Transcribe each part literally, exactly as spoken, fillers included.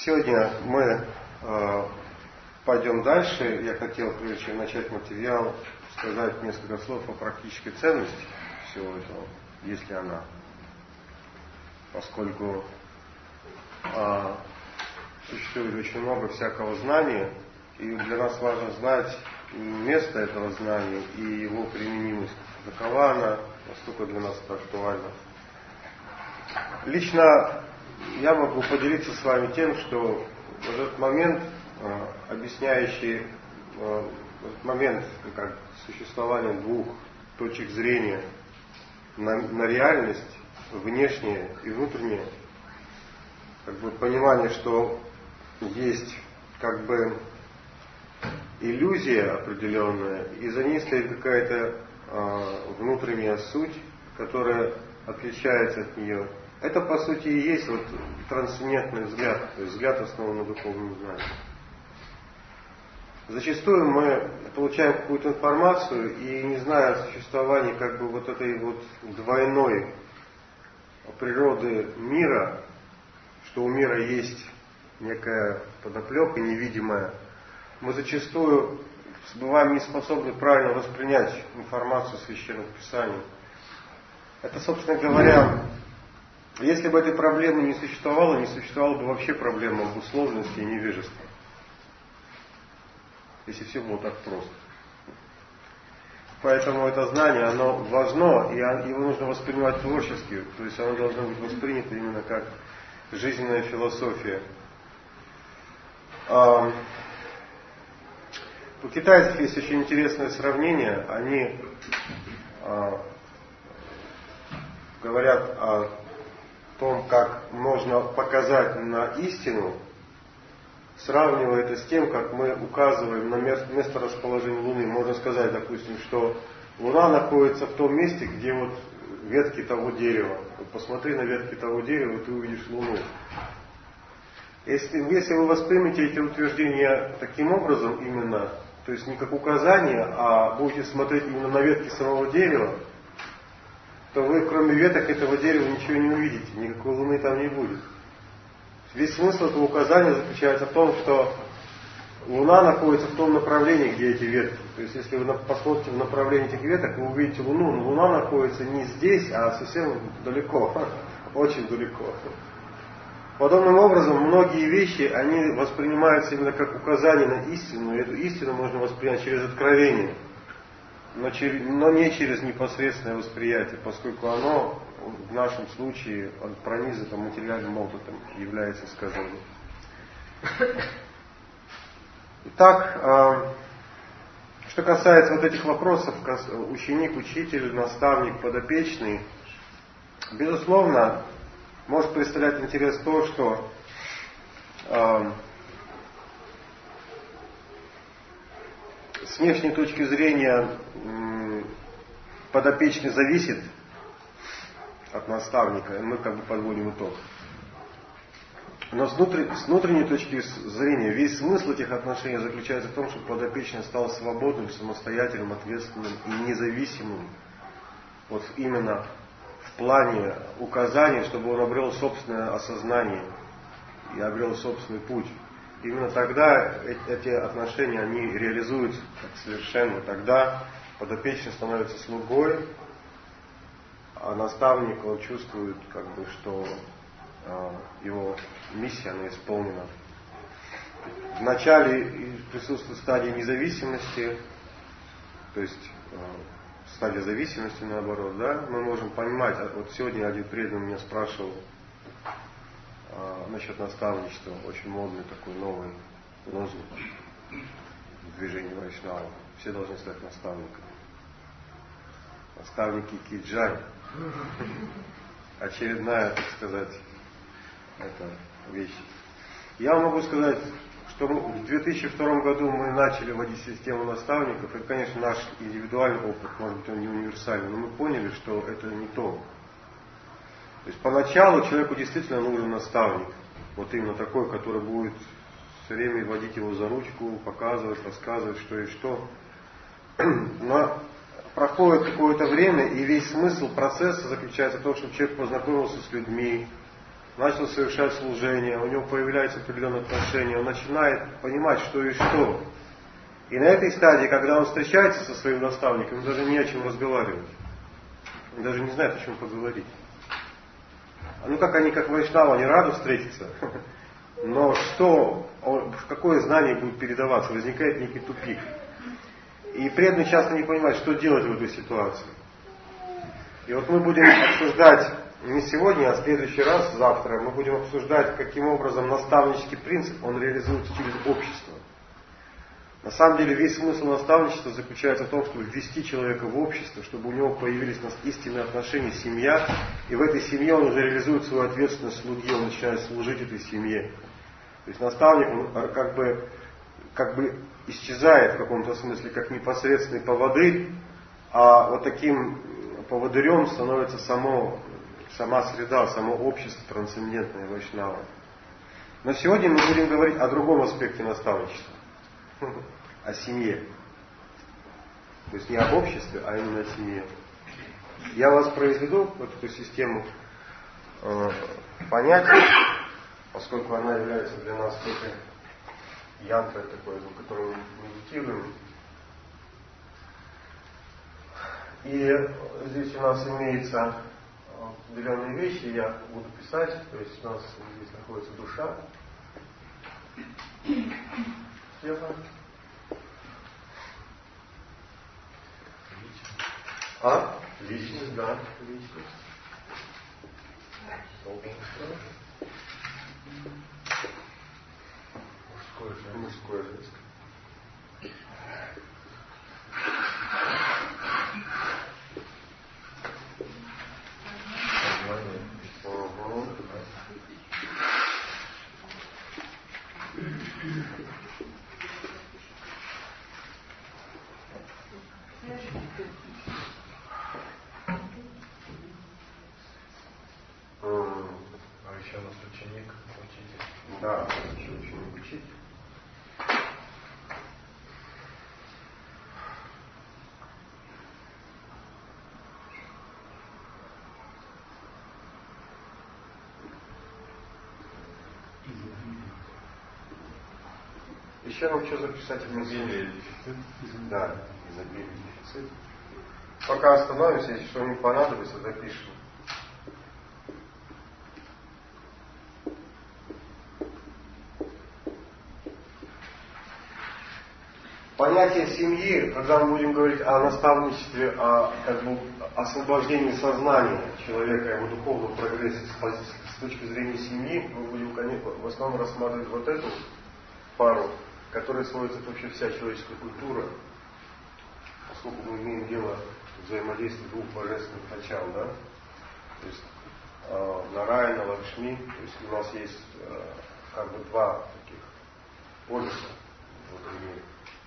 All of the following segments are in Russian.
Сегодня мы э, пойдем дальше. Я хотел, прежде чем начать материал, сказать несколько слов о практической ценности всего этого, если она. Поскольку э, существует очень много всякого знания, и для нас важно знать место этого знания и его применимость. Какова она, насколько для нас это актуально. Лично я могу поделиться с вами тем, что в этот момент, э, объясняющий э, этот момент как существование двух точек зрения на, на реальность, внешнее и внутреннее, как бы понимание, что есть как бы иллюзия определенная, и за ней стоит какая-то э, внутренняя суть, которая отличается от нее. Это, по сути, и есть вот трансцендентный взгляд, то есть взгляд, основан на духовном знании. Зачастую мы получаем какую-то информацию и, не зная о существовании как бы вот этой вот двойной природы мира, что у мира есть некая подоплека невидимая, мы зачастую бываем не способны правильно воспринять информацию священных писаний. Это, собственно говоря, если бы этой проблемы не существовало, не существовало бы вообще проблемы обусловленности и невежества. Если все было так просто. Поэтому это знание, оно важно, и его нужно воспринимать творчески. То есть оно должно быть воспринято именно как жизненная философия. У китайцев есть очень интересное сравнение. Они говорят о том, как можно показать на истину, сравнивая это с тем, как мы указываем на место расположения Луны. Можно сказать, допустим, что Луна находится в том месте, где вот ветки того дерева. Вот посмотри на ветки того дерева, и ты увидишь Луну. Если, если вы воспримете эти утверждения таким образом именно, то есть не как указание, а будете смотреть именно на ветки самого дерева, то вы, кроме веток этого дерева, ничего не увидите, никакой Луны там не будет. Весь смысл этого указания заключается в том, что Луна находится в том направлении, где эти ветки. То есть, если вы посмотрите в направлении этих веток, вы увидите Луну, но Луна находится не здесь, а совсем далеко, очень далеко. Подобным образом, многие вещи, они воспринимаются именно как указание на истину, и эту истину можно воспринять через откровение. Но, через, но не через непосредственное восприятие, поскольку оно в нашем случае пронизано материальным опытом, является сказанием. Итак, э, что касается вот этих вопросов, ученик, учитель, наставник, подопечный, безусловно, может представлять интерес то, что э, с внешней точки зрения подопечный зависит от наставника, и мы как бы подводим итог. Но с внутренней, с внутренней точки зрения весь смысл этих отношений заключается в том, чтобы подопечный стал свободным, самостоятельным, ответственным и независимым. Вот именно в плане указаний, чтобы он обрел собственное осознание и обрел собственный путь. Именно тогда эти отношения, они реализуются как совершенно. Тогда подопечный становится слугой, а наставник, он чувствует, как бы, что э, его миссия, она исполнена. Вначале присутствует стадия независимости, то есть э, стадия зависимости, наоборот, да, мы можем понимать. Вот сегодня один преданный меня спрашивал насчет наставничества, очень модный такой новый лозунг движения Вайшнава. Все должны стать наставниками. Наставники Киджань. Очередная, так сказать, это вещь. Я вам могу сказать, что в две тысячи втором году мы начали вводить систему наставников. Это, конечно, наш индивидуальный опыт, может быть, он не универсальный, но мы поняли, что это не то. То есть поначалу человеку действительно нужен наставник. Вот именно такой, который будет все время водить его за ручку, показывать, рассказывать, что и что. Но проходит какое-то время, и весь смысл процесса заключается в том, чтобы человек познакомился с людьми, начал совершать служение, у него появляются определенные отношения, он начинает понимать, что и что. И на этой стадии, когда он встречается со своим наставником, ему даже не о чем разговаривать. Он даже не знает, о чем поговорить. Ну как они, как вайшнавы, они рады встретиться. Но что, в какое знание будет передаваться, возникает некий тупик. И преданный часто не понимает, что делать в этой ситуации. И вот мы будем обсуждать не сегодня, а в следующий раз, завтра, мы будем обсуждать, каким образом наставнический принцип, он реализуется через общество. На самом деле весь смысл наставничества заключается в том, чтобы ввести человека в общество, чтобы у него появились истинные отношения, семья, и в этой семье он уже реализует свою ответственность слуги, он начинает служить этой семье. То есть наставник, он как бы, как бы исчезает в каком-то смысле, как непосредственный поводырь, а вот таким поводырем становится само, сама среда, само общество трансцендентное вайшнава. Но сегодня мы будем говорить о другом аспекте наставничества. О семье. То есть не об обществе, а именно о семье. Я вас произведу в эту систему э, понятий, поскольку она является для нас такой янтрой такой, которую мы медитируем. И здесь у нас имеются определенные вещи, я буду писать, то есть у нас здесь находится душа, тело, а? Личность, да, личность. Мужское, женское. Мужское, женское. А еще у нас ученик, учитель. Да, еще ученик, учитель. Еще нам что записать? Изобилие, дефицит. Да, изобилие, дефицит. Пока остановимся, если что-нибудь понадобится, запишем. Понятие семьи, когда мы будем говорить о наставничестве, о как бы, освобождении сознания человека, его духовном прогрессе с, с точки зрения семьи, мы будем, конечно, в основном рассматривать вот эту пару, которой сводится вообще вся человеческая культура, поскольку мы имеем дело с взаимодействием двух божественных начал, да? То есть э, Нараяна, Лакшми, то есть у нас есть э, как бы два таких полюса в этом мире.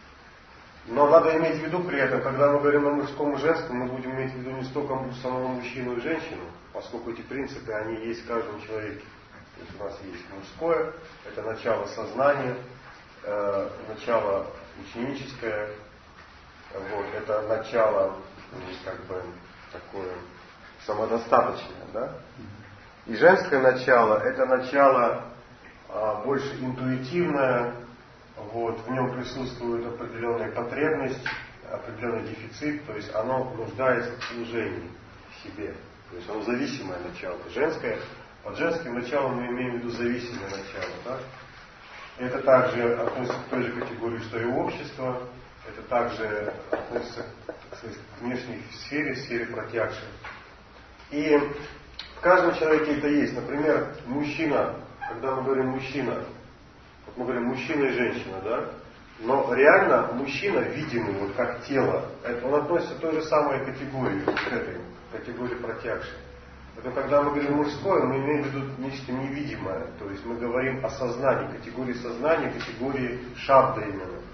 Но надо иметь в виду при этом, когда мы говорим о мужском и женском, мы будем иметь в виду не столько самого мужчину и женщину, поскольку эти принципы, они есть в каждом человеке. То есть у нас есть мужское, это начало сознания, э, начало ученическое, вот, это начало, как бы, такое самодостаточное, да? И женское начало, это начало э, больше интуитивное. Вот, в нем присутствует определенная потребность, определенный дефицит, то есть оно нуждается в служении себе. То есть оно зависимое начало. Женское, под женским началом мы имеем в виду зависимое начало. Да? Это также относится к той же категории, что и общество. Это также относится к внешней сфере, сфере протягшей. И в каждом человеке это есть. Например, мужчина, когда мы говорим мужчина, вот мы говорим мужчина и женщина, да? Но реально мужчина видимый, вот как тело, это, он относится к той же самой категории, к этой категории протягшей. Поэтому когда мы говорим мужское, мы имеем в виду нечто невидимое. То есть мы говорим о сознании, категории сознания, категории шабда именно.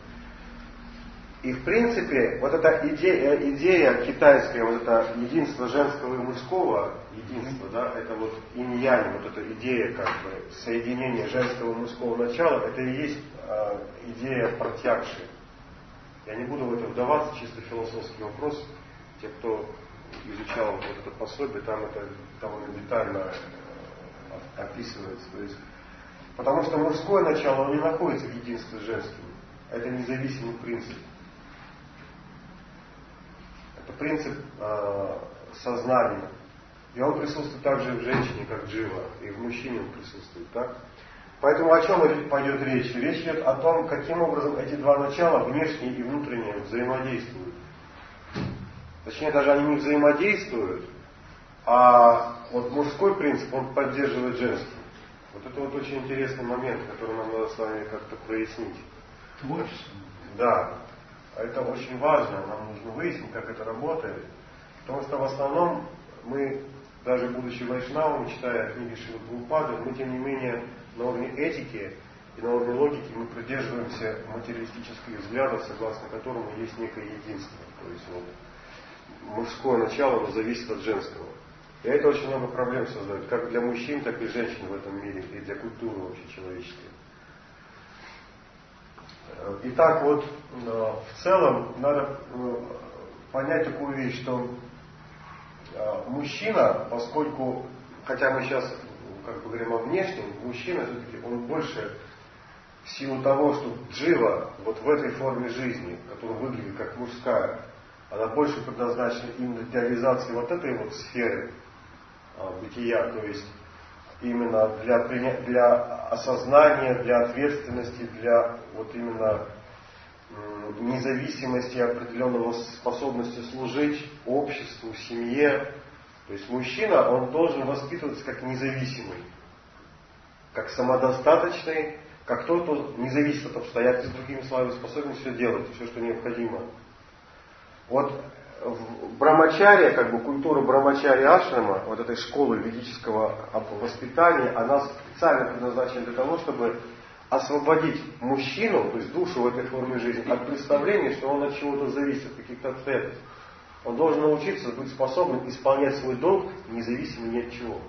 И в принципе, вот эта идея, идея китайская, вот это единство женского и мужского, единство, да, это вот инь-янь, вот эта идея как бы соединения женского и мужского начала, это и есть э, идея протягшей. Я не буду в это вдаваться, чисто философский вопрос. Те, кто изучал вот это пособие, там это довольно детально описывается. То есть, потому что мужское начало, оно не находится в единстве с женским. Это независимый принцип. Это принцип э, сознания. И он присутствует также и в женщине, как джива, и в мужчине он присутствует. Так? Поэтому о чем пойдет речь? Речь идет о том, каким образом эти два начала, внешнее и внутреннее, взаимодействуют. Точнее, даже они не взаимодействуют, а вот мужской принцип, он поддерживает женский. Вот это вот очень интересный момент, который нам надо с вами как-то прояснить. Творчество. Да, это очень важно, нам нужно выяснить, как это работает. Потому что в основном мы, даже будучи вайшнавами, читая книги Шрилы Прабхупады, мы тем не менее на уровне этики и на уровне логики мы придерживаемся материалистических взглядов, согласно которому есть некое единство. То есть вот, мужское начало, оно зависит от женского. И это очень много проблем создает, как для мужчин, так и женщин в этом мире, и для культуры вообще человеческой. Итак, вот в целом надо понять такую вещь, что мужчина, поскольку, хотя мы сейчас как бы говорим о внешнем, мужчина все-таки он больше в силу того, что джива вот в этой форме жизни, которая выглядит как мужская, она больше предназначена именно для реализации вот этой вот сферы а, бытия, то есть именно для, для осознания, для ответственности, для вот именно м, независимости, определенного способности служить обществу, семье. То есть мужчина, он должен воспитываться как независимый, как самодостаточный, как тот, кто не зависит от обстоятельств, другими словами, способен все делать, все, что необходимо. Вот в брамачарье, как бы культура брамачарья ашрама, вот этой школы ведического воспитания, она специально предназначена для того, чтобы освободить мужчину, то есть душу в этой форме жизни, от представления, что он от чего-то зависит, от каких-то обстоятельств. Он должен научиться быть способным исполнять свой долг, независимо ни от чего.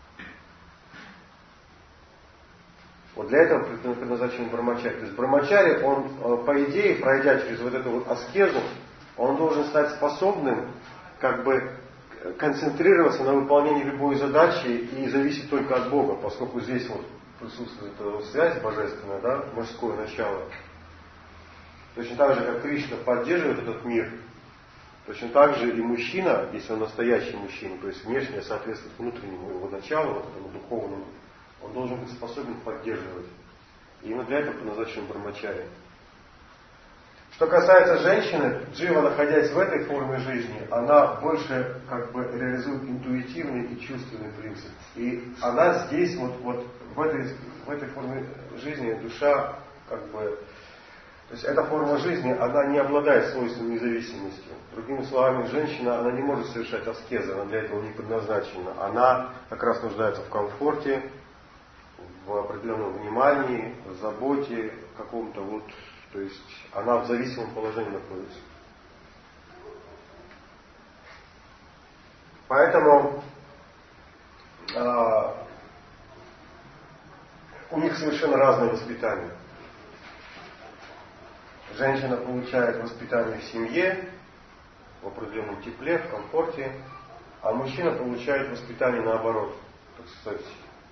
Вот для этого предназначен брамачарья. То есть брамачарья, он, по идее, пройдя через вот эту вот аскезу, он должен стать способным как бы концентрироваться на выполнении любой задачи и зависеть только от Бога, поскольку здесь вот присутствует эта связь божественная, да, мужское начало. Точно так же, как Кришна поддерживает этот мир, точно так же и мужчина, если он настоящий мужчина, то есть внешне соответствует внутреннему его началу, вот этому духовному, он должен быть способен поддерживать. И именно для этого предназначен брамачарья. Что касается женщины, джива, находясь в этой форме жизни, она больше как бы реализует интуитивный и чувственный принцип. И она здесь, вот, вот в, этой, в этой форме жизни, душа, как бы, то есть эта форма жизни, она не обладает свойством независимости. Другими словами, женщина, она не может совершать аскезы, она для этого не предназначена. Она как раз нуждается в комфорте, в определенном внимании, в заботе каком-то вот. То есть она в зависимом положении находится. Поэтому э, у них совершенно разное воспитание. Женщина получает воспитание в семье, в определенном тепле, в комфорте, а мужчина получает воспитание наоборот, так сказать,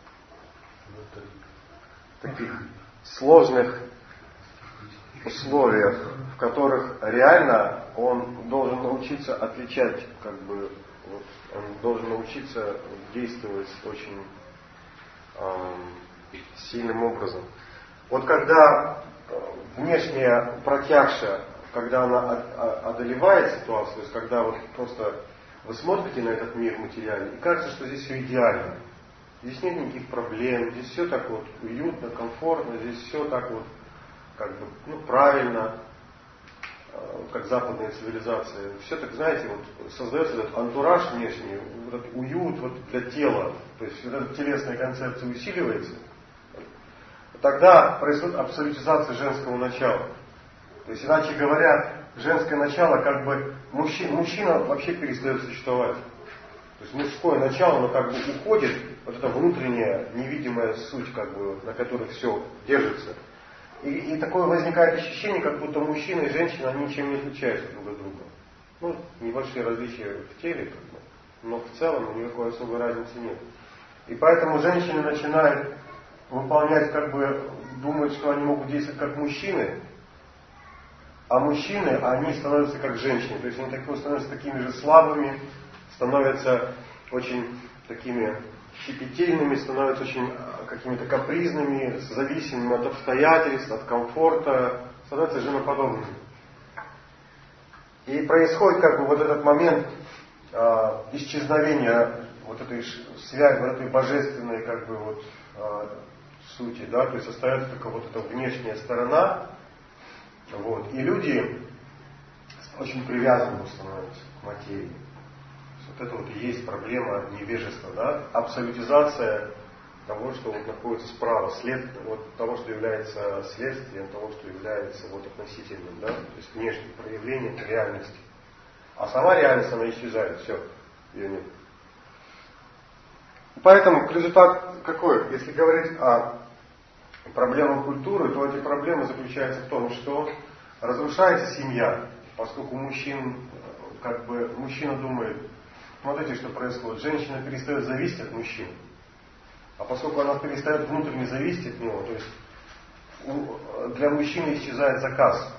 в таких сложных условиях, в которых реально он должен научиться отличать, как бы, вот, он должен научиться действовать очень э, сильным образом. Вот когда внешняя протяжка, когда она одолевает ситуацию, то есть когда вот просто вы смотрите на этот мир материальный, и кажется, что здесь все идеально. Здесь нет никаких проблем, здесь все так вот уютно, комфортно, здесь все так вот как бы, ну, правильно, как западная цивилизация. Все так, знаете, вот создается этот антураж внешний, вот этот уют вот для тела, то есть вот эта телесная концепция усиливается. Тогда происходит абсолютизация женского начала. То есть, иначе говоря, женское начало, как бы, мужчина, мужчина вообще перестает существовать. То есть мужское начало, оно как бы уходит, вот эта внутренняя невидимая суть, как бы, на которой все держится. И, и такое возникает ощущение, как будто мужчина и женщина, они ничем не отличаются друг от друга. Ну, небольшие различия в теле, как бы, но в целом никакой особой разницы нет. И поэтому женщины начинают выполнять, как бы, думают, что они могут действовать как мужчины, а мужчины, они становятся как женщины. То есть они такие, становятся такими же слабыми, становятся очень такими щепетильными, становятся очень какими-то капризными, зависимыми от обстоятельств, от комфорта, становятся женоподобными. И происходит как бы вот этот момент э, исчезновения вот этой связи, вот этой божественной как бы вот э, сути, да, то есть остается только вот эта внешняя сторона, вот, и люди очень привязаны становятся к материи. Вот это вот и есть проблема невежества, да, абсолютизация того, что вот находится справа, след вот того, что является следствием того, что является вот относительным, да, то есть внешним проявлением реальности. А сама реальность, она исчезает, все, ее нет. Поэтому результат какой? Если говорить о проблемах культуры, то эти проблемы заключаются в том, что разрушается семья, поскольку мужчин, как бы, мужчина думает, смотрите, что происходит, женщина перестает зависеть от мужчин. А поскольку она перестает внутренне зависеть от него, то есть для мужчины исчезает заказ.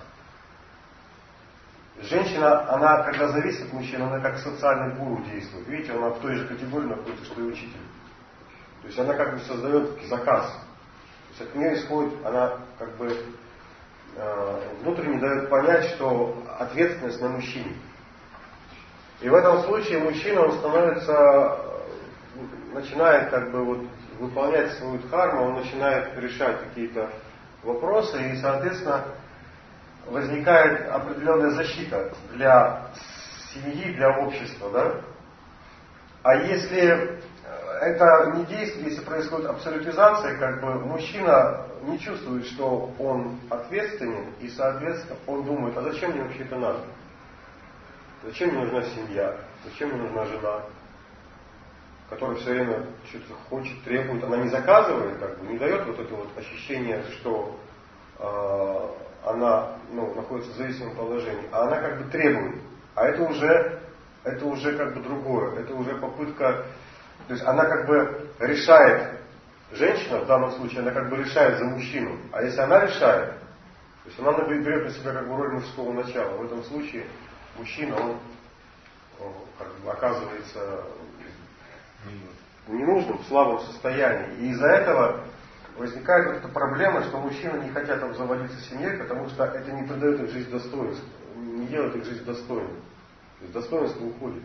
Женщина, она когда зависит от мужчины, она как социальный гуру действует. Видите, она в той же категории находится, что и учитель. То есть она как бы создает заказ. То есть от нее исходит, она как бы э, внутренне дает понять, что ответственность на мужчине. И в этом случае мужчина, он становится, начинает как бы вот выполнять свою дхарму, он начинает решать какие-то вопросы, и, соответственно, возникает определенная защита для семьи, для общества, да? А если это не действует, если происходит абсолютизация, как бы мужчина не чувствует, что он ответственен, и, соответственно, он думает, а зачем мне вообще это надо? Зачем мне нужна семья? Зачем мне нужна жена, которая все время что-то хочет, требует? Она не заказывает, как бы, не дает вот это вот ощущение, что э, она ну, находится в зависимом положении, а она как бы требует. А это уже, это уже как бы другое. Это уже попытка, то есть она как бы решает, женщина в данном случае, она как бы решает за мужчину. А если она решает, то есть она берет на себя как бы роль мужского начала. В этом случае мужчина, он, он как бы оказывается ненужным, в слабом состоянии. И из-за этого возникает вот эта проблема, что мужчины не хотят обзаводиться семьей, потому что это не придает их жизнь достоинства, не делает их жизнь достойной. То есть достоинство уходит.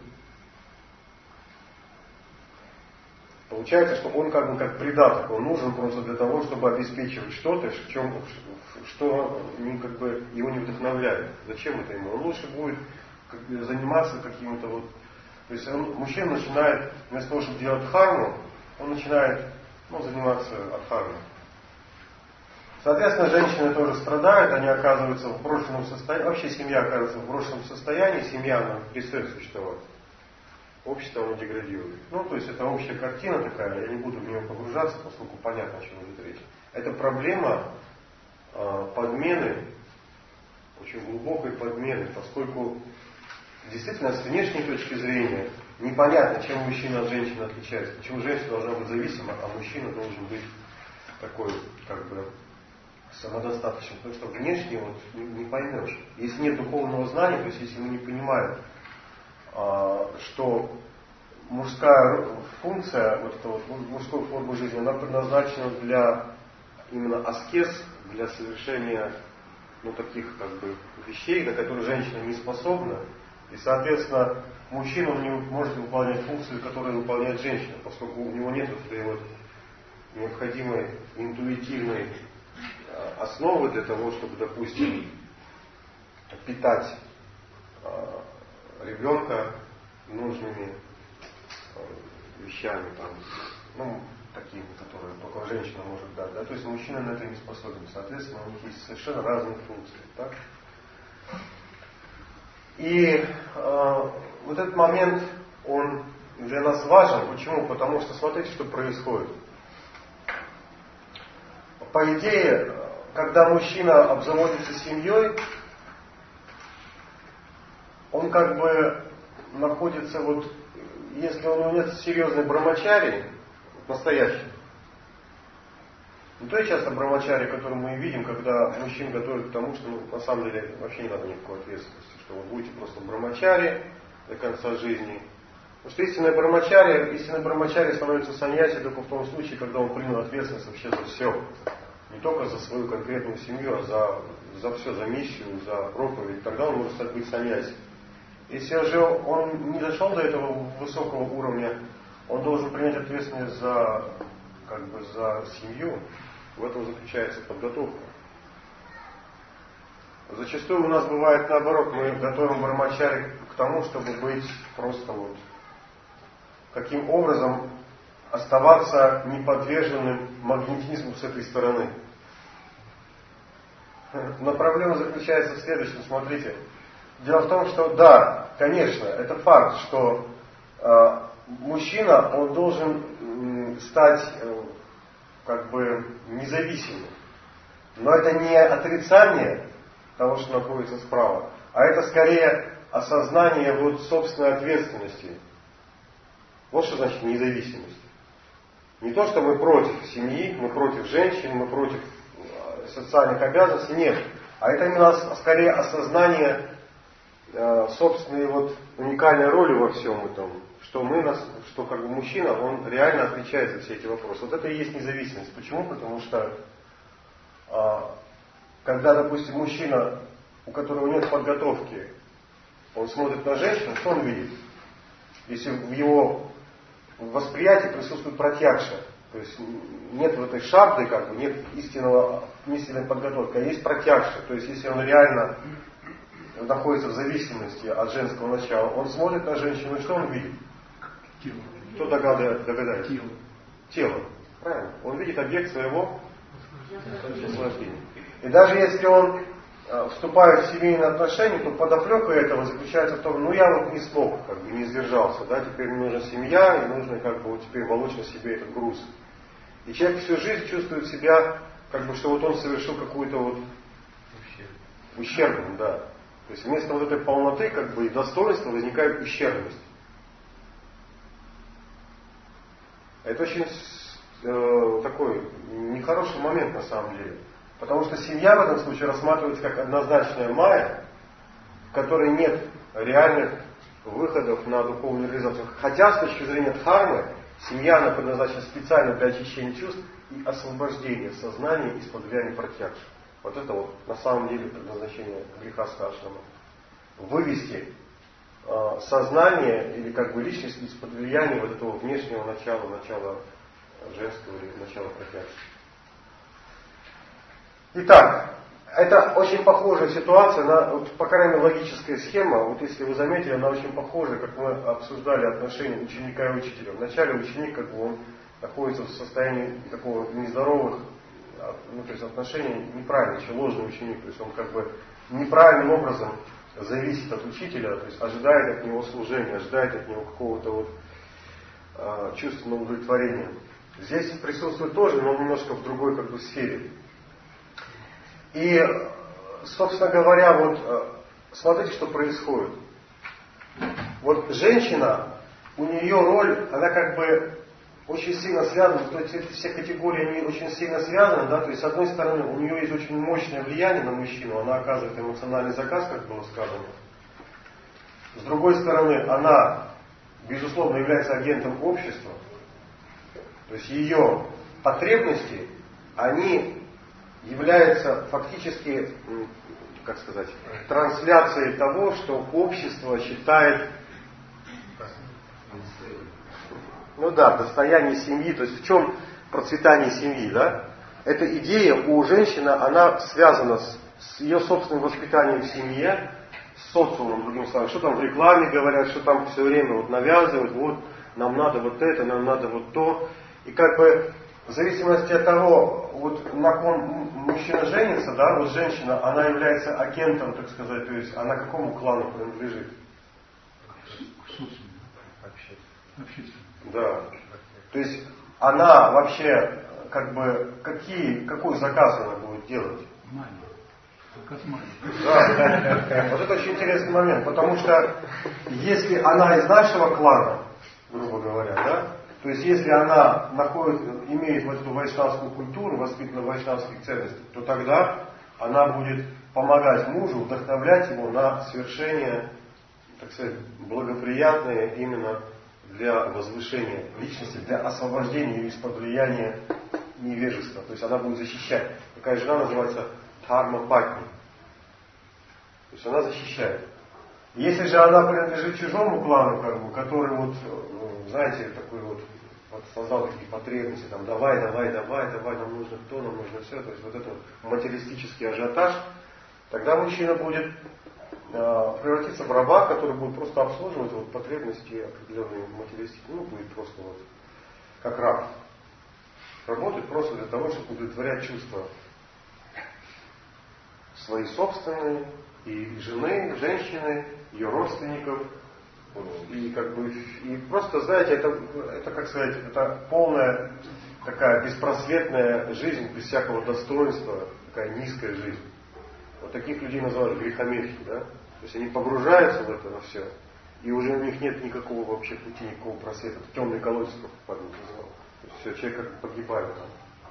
Получается, что он как бы как придаток, он нужен просто для того, чтобы обеспечивать что-то, в чем, что ну, как бы его не вдохновляет. Зачем это ему? Он лучше будет как бы, заниматься каким-то вот... То есть он, мужчина начинает, вместо того, чтобы делать дхарму, он начинает ну, заниматься адхармой. Соответственно, женщины тоже страдают, они оказываются в брошенном состоянии, вообще семья оказывается в брошенном состоянии, семья она перестает существовать. Общество оно деградирует. Ну, то есть это общая картина такая, я не буду в нее погружаться, поскольку понятно, о чем идет речь. Это проблема э, подмены, очень глубокой подмены, поскольку действительно с внешней точки зрения непонятно, чем мужчина от женщины отличается, почему женщина должна быть зависима, а мужчина должен быть такой, как бы, самодостаточным. Потому что внешне вот не поймешь. Если нет духовного знания, то есть если мы не понимаем, что мужская функция, вот эта вот мужская форма жизни, она предназначена для именно аскез, для совершения ну, таких как бы вещей, на которые женщина не способна. И, соответственно, мужчина не может выполнять функцию, которую выполняет женщина, поскольку у него нет вот этой вот необходимой интуитивной основы для того, чтобы, допустим, питать ребенка нужными вещами, там, ну, такими, которые только женщина может дать. Да? То есть мужчина на это не способен. Соответственно, у них есть совершенно разные функции. Так? И э, вот этот момент, он для нас важен. Почему? Потому что смотрите, что происходит. По идее, когда мужчина обзаводится семьей, он как бы находится вот, если у него нет серьезной брамачари, настоящим. Не то часто брамачари, который мы видим, когда мужчин готовят к тому, что ну, на самом деле вообще не надо никакой ответственности, что вы будете просто брамачари до конца жизни. Потому что истинное брамачари, истинное брамачари становится саньяси только в том случае, когда он принял ответственность вообще за все. Не только за свою конкретную семью, а за, за все, за миссию, за проповедь. Тогда он может стать быть саньяси. Если же он не дошел до этого высокого уровня, он должен принять ответственность за, как бы, за семью. В этом заключается подготовка. Зачастую у нас бывает наоборот, мы готовим брамачари к тому, чтобы быть просто вот, каким образом оставаться неподверженным магнетизму с этой стороны. Но проблема заключается в следующем, смотрите. Дело в том, что да, конечно, это факт, что э, мужчина, он должен э, стать э, как бы независимым. Но это не отрицание того, что находится справа, а это скорее осознание вот собственной ответственности. Вот что значит независимость. Не то, что мы против семьи, мы против женщин, мы против социальных обязанностей, нет. А это именно скорее осознание э, собственной вот уникальной роли во всем этом. Что мы, нас, что как бы мужчина, он реально отвечает за все эти вопросы. Вот это и есть независимость. Почему? Потому что э, когда, допустим, мужчина, у которого нет подготовки, он смотрит на женщину, что он видит? Если в его восприятии присутствует протягша, то есть нет вот этой шабды, как бы, нет истинного, истинной подготовки, а есть протягша. То есть если он реально находится в зависимости от женского начала, он смотрит на женщину, и что он видит? Тело. Кто догадается? догадается? Тело. Тело. Правильно. Он видит объект своего наслаждения. И даже если он э, вступает в семейные отношения, то подоплека этого заключается в том, ну я вот не смог, как бы не сдержался, да, теперь мне нужна семья, и нужно как бы вот теперь волочь на себе этот груз. И человек всю жизнь чувствует себя, как бы, что вот он совершил какую-то вот ущербность, да. То есть вместо вот этой полноты, как бы, и достоинства возникает ущербность. Это очень э, такой нехороший момент на самом деле. Потому что семья в этом случае рассматривается как однозначная майя, в которой нет реальных выходов на духовную реализацию. Хотя с точки зрения дхармы, семья она предназначена специально для очищения чувств и освобождения сознания из-под влияния протягши. Вот это вот на самом деле предназначение грехастха-ашрама. Вывести э, сознание или как бы личность из-под влияния вот этого внешнего начала, начала женского или начала протягши. Итак, это очень похожая ситуация, на, вот, по крайней мере логическая схема, вот если вы заметили, она очень похожа, как мы обсуждали отношения ученика и учителя. Вначале ученик, как бы, он находится в состоянии такого нездоровых, ну, то есть отношений неправильных, еще ложный ученик, то есть он как бы неправильным образом зависит от учителя, то есть ожидает от него служения, ожидает от него какого-то вот э, чувственного удовлетворения. Здесь присутствует тоже, но немножко в другой как бы сфере. И, собственно говоря, вот смотрите, что происходит. Вот женщина, у нее роль, она как бы очень сильно связана, то есть эти все категории, они очень сильно связаны, да, то есть с одной стороны у нее есть очень мощное влияние на мужчину, она оказывает эмоциональный заказ, как было сказано. С другой стороны, она, безусловно, является агентом общества, то есть ее потребности, они являются фактически, как сказать, трансляцией того, что общество считает, ну да, достояние семьи, то есть в чем процветание семьи, да? Эта идея у женщины, она связана с, с ее собственным воспитанием в семье, с социумом, другим словом, что там в рекламе говорят, что там все время вот навязывают, вот нам надо вот это, нам надо вот то, и как бы в зависимости от того, вот на ком мужчина женится, да, вот женщина, она является агентом, так сказать, то есть она к какому клану принадлежит? К социуму. Общественному. Да. То есть она вообще, как бы, какие, какой заказ она будет делать? Мания. Заказ мания. Да. Вот это очень интересный момент, потому что если она из нашего клана, грубо говоря, да, То есть если она находит, имеет вот эту вайшнавскую культуру, воспитана в вайшнавских ценностях, то тогда она будет помогать мужу, вдохновлять его на совершение, так сказать, благоприятное именно для возвышения личности, для освобождения ее из-под влияния невежества. То есть она будет защищать. Такая жена называется дхарма патни. То есть она защищает. Если же она принадлежит чужому клану, как бы, который вот, знаете, такой вот, вот создал такие потребности, там, давай, давай, давай, давай, нам нужно то, нам нужно все, то есть вот этот вот материалистический ажиотаж, тогда мужчина будет э, превратиться в раба, который будет просто обслуживать вот, потребности определенные материалистические, ну, будет просто вот, как раб. Работает просто для того, чтобы удовлетворять чувства свои собственные, и жены, женщины, ее родственников, и как бы, и просто, знаете, это, это, как сказать, это полная такая беспросветная жизнь, без всякого достоинства, такая низкая жизнь. Вот таких людей называют грехомехи, да? То есть они погружаются в это, во все, и уже у них нет никакого вообще пути, никакого просвета. Это темный колодец, как Павел называл. То есть все, человек как погибает там.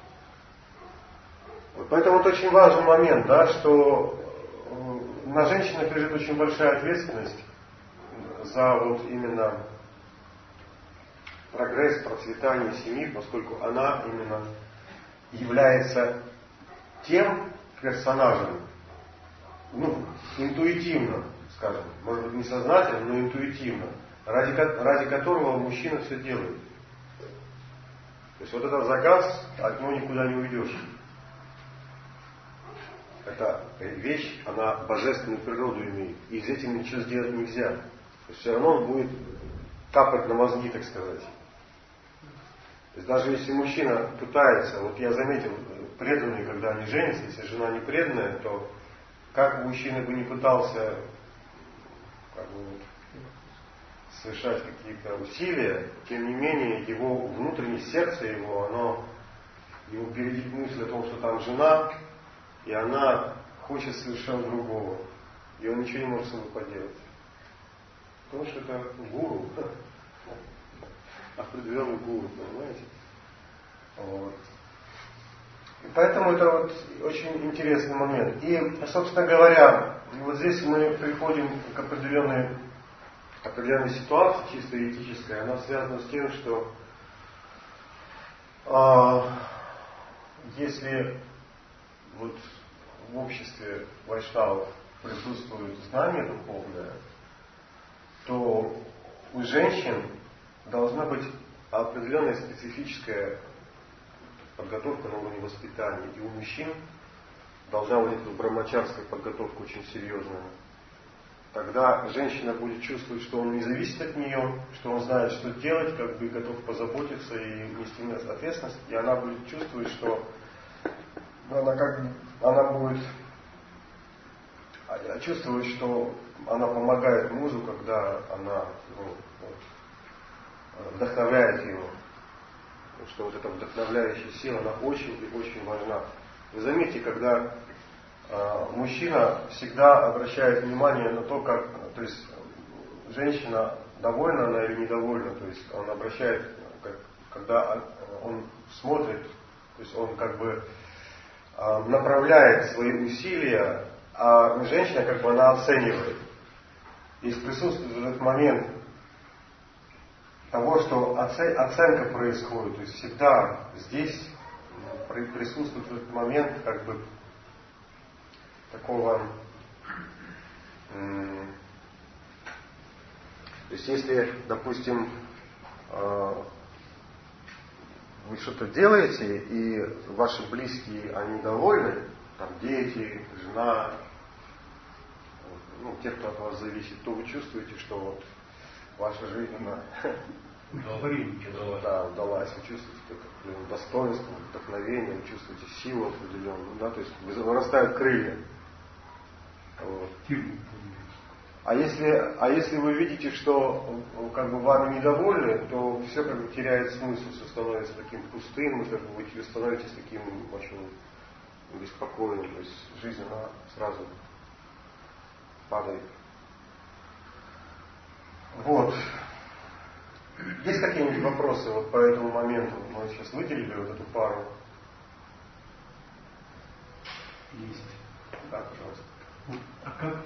Вот поэтому это очень важный момент, да, что на женщинах лежит очень большая ответственность за вот именно прогресс, процветание семьи, поскольку она именно является тем персонажем, ну, интуитивно, скажем, может быть не сознательно, но интуитивно, ради, ради которого мужчина все делает. То есть вот этот заказ, от него никуда не уйдешь. Эта вещь, она божественную природу имеет. И с этим ничего сделать нельзя. То есть все равно он будет капать на мозги, так сказать. То есть даже если мужчина пытается, вот я заметил, преданные, когда они женятся, если жена не преданная, то как мужчина бы не пытался как бы, совершать какие-то усилия, тем не менее его внутреннее сердце его, оно ему перейдет мысль о том, что там жена, и она хочет совершенно другого. И он ничего не может с собой поделать. Потому что это гуру. Определенный гуру, понимаете? Вот. И поэтому это вот очень интересный момент. И, собственно говоря, вот здесь мы приходим к определенной, определенной ситуации, чисто этической. Она связана с тем, что а, если вот в обществе вайшнавов присутствует знание духовное, то у женщин должна быть определенная специфическая подготовка на уровне воспитания. И у мужчин должна быть эта брамачарская подготовка очень серьезная. Тогда женщина будет чувствовать, что он не зависит от нее, что он знает, что делать, как бы готов позаботиться и нести ответственность. И она будет чувствовать, что она, как, она будет чувствовать, что она помогает мужу, когда она ну, вот, вдохновляет его. Что вот эта вдохновляющая сила, она очень и очень важна. Вы заметите, когда э, мужчина всегда обращает внимание на то, как, то есть женщина довольна она или недовольна, то есть он обращает, как, когда он смотрит, то есть он как бы э, направляет свои усилия, а женщина как бы она оценивает. Если присутствует этот момент того, что оценка происходит, то есть всегда здесь присутствует этот момент как бы такого, то есть если, допустим, вы что-то делаете, и ваши близкие, они довольны, там дети, жена, ну, те, кто от вас зависит, то вы чувствуете, что вот ваша жизнь, она да, удалась, вы чувствуете это достоинство, вдохновение, вы чувствуете силу определенную, да, то есть вырастают крылья. Вот. А если, а если вы видите, что как бы вами недовольны, то все как бы теряет смысл, все становится таким пустым, вы, как бы, вы становитесь таким очень беспокойным, то есть жизнь она сразу падает. Вот. Есть какие-нибудь вопросы вот по этому моменту? Мы сейчас выделили вот эту пару. Есть. Да, пожалуйста. Вот, а как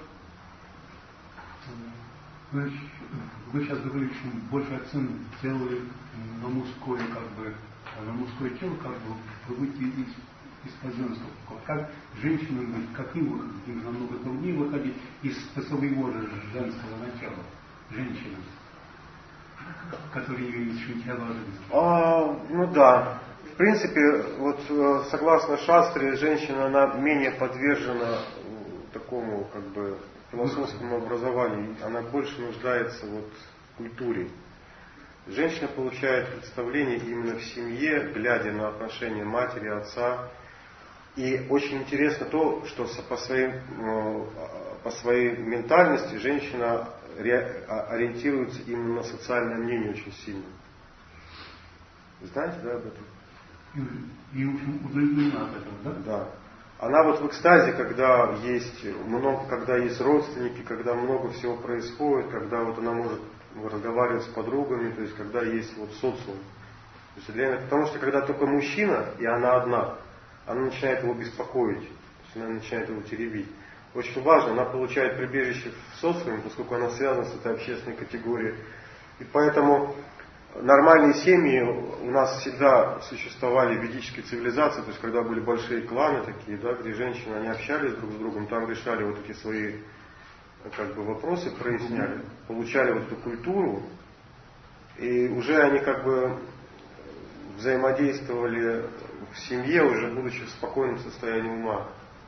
вы, вы сейчас говорите, что больше оценок делали на мужское, как бы, на мужское тело, как бы вы выйти из, из женского. Как женщинам, каким выходить? Им намного труднее выходить из своего же женского начала. Женщинам, которые еще не тело а, Ну да. В принципе, вот согласно шастре, женщина, она менее подвержена такому, как бы, философскому образованию. Она больше нуждается вот в культуре. Женщина получает представление именно в семье, глядя на отношения матери, отца. И очень интересно то, что по своей, по своей ментальности женщина ориентируется именно на социальное мнение очень сильно. Знаете, да, об этом? И, в общем, удовлетворена от этого, да? Да. Она вот в экстазе, когда есть много, когда есть родственники, когда много всего происходит, когда вот она может разговаривать с подругами, то есть когда есть вот социум. То есть для, потому что когда только мужчина, и она одна, она начинает его беспокоить, то есть она начинает его теребить. Очень важно, она получает прибежище в социуме, поскольку она связана с этой общественной категорией. И поэтому нормальные семьи у нас всегда существовали в ведической цивилизации, то есть когда были большие кланы такие, да, где женщины, они общались друг с другом, там решали вот эти свои, как бы, вопросы, проясняли, получали вот эту культуру, и уже они как бы взаимодействовали в семье, уже будучи в спокойном состоянии ума.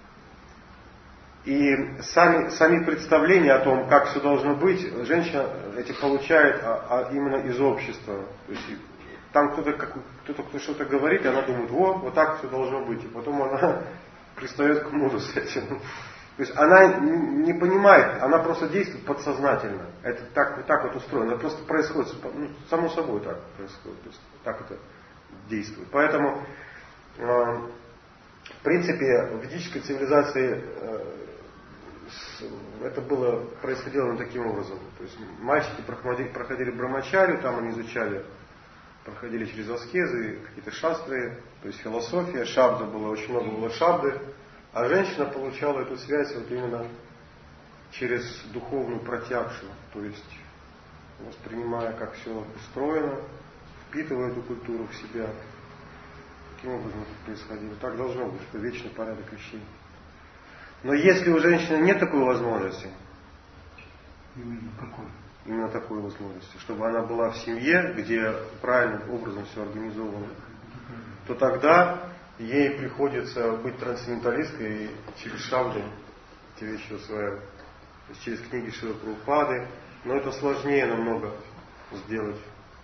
И сами, сами представления о том, как все должно быть, женщина эти получает а, а именно из общества. То есть там кто-то, как, кто-то кто что-то говорит, и она думает, вот, вот так все должно быть. И потом она пристает к мужу с этим. То есть она не понимает, она просто действует подсознательно. Это так, так вот устроено. Это просто происходит, ну, само собой так происходит. То есть так это действует. Поэтому, э, в принципе, в ведической цивилизации э, это было, происходило таким образом. То есть мальчики проходили, проходили брамачарию, там они изучали, проходили через аскезы, какие-то шастры, то есть философия, шабда было, очень много было шабды, а женщина получала эту связь вот именно через духовную протягшу, то есть воспринимая, как все устроено, впитывая эту культуру в себя. Таким образом это происходило. Так должно быть, что вечный порядок вещей. Но если у женщины нет такой возможности, именно какой? Именно такой возможности, чтобы она была в семье, где правильным образом все организовано, то тогда ей приходится быть трансценденталисткой и через шабду эти вещи усваивать. То есть через книги Шрилы Прабхупады. Но это сложнее намного сделать.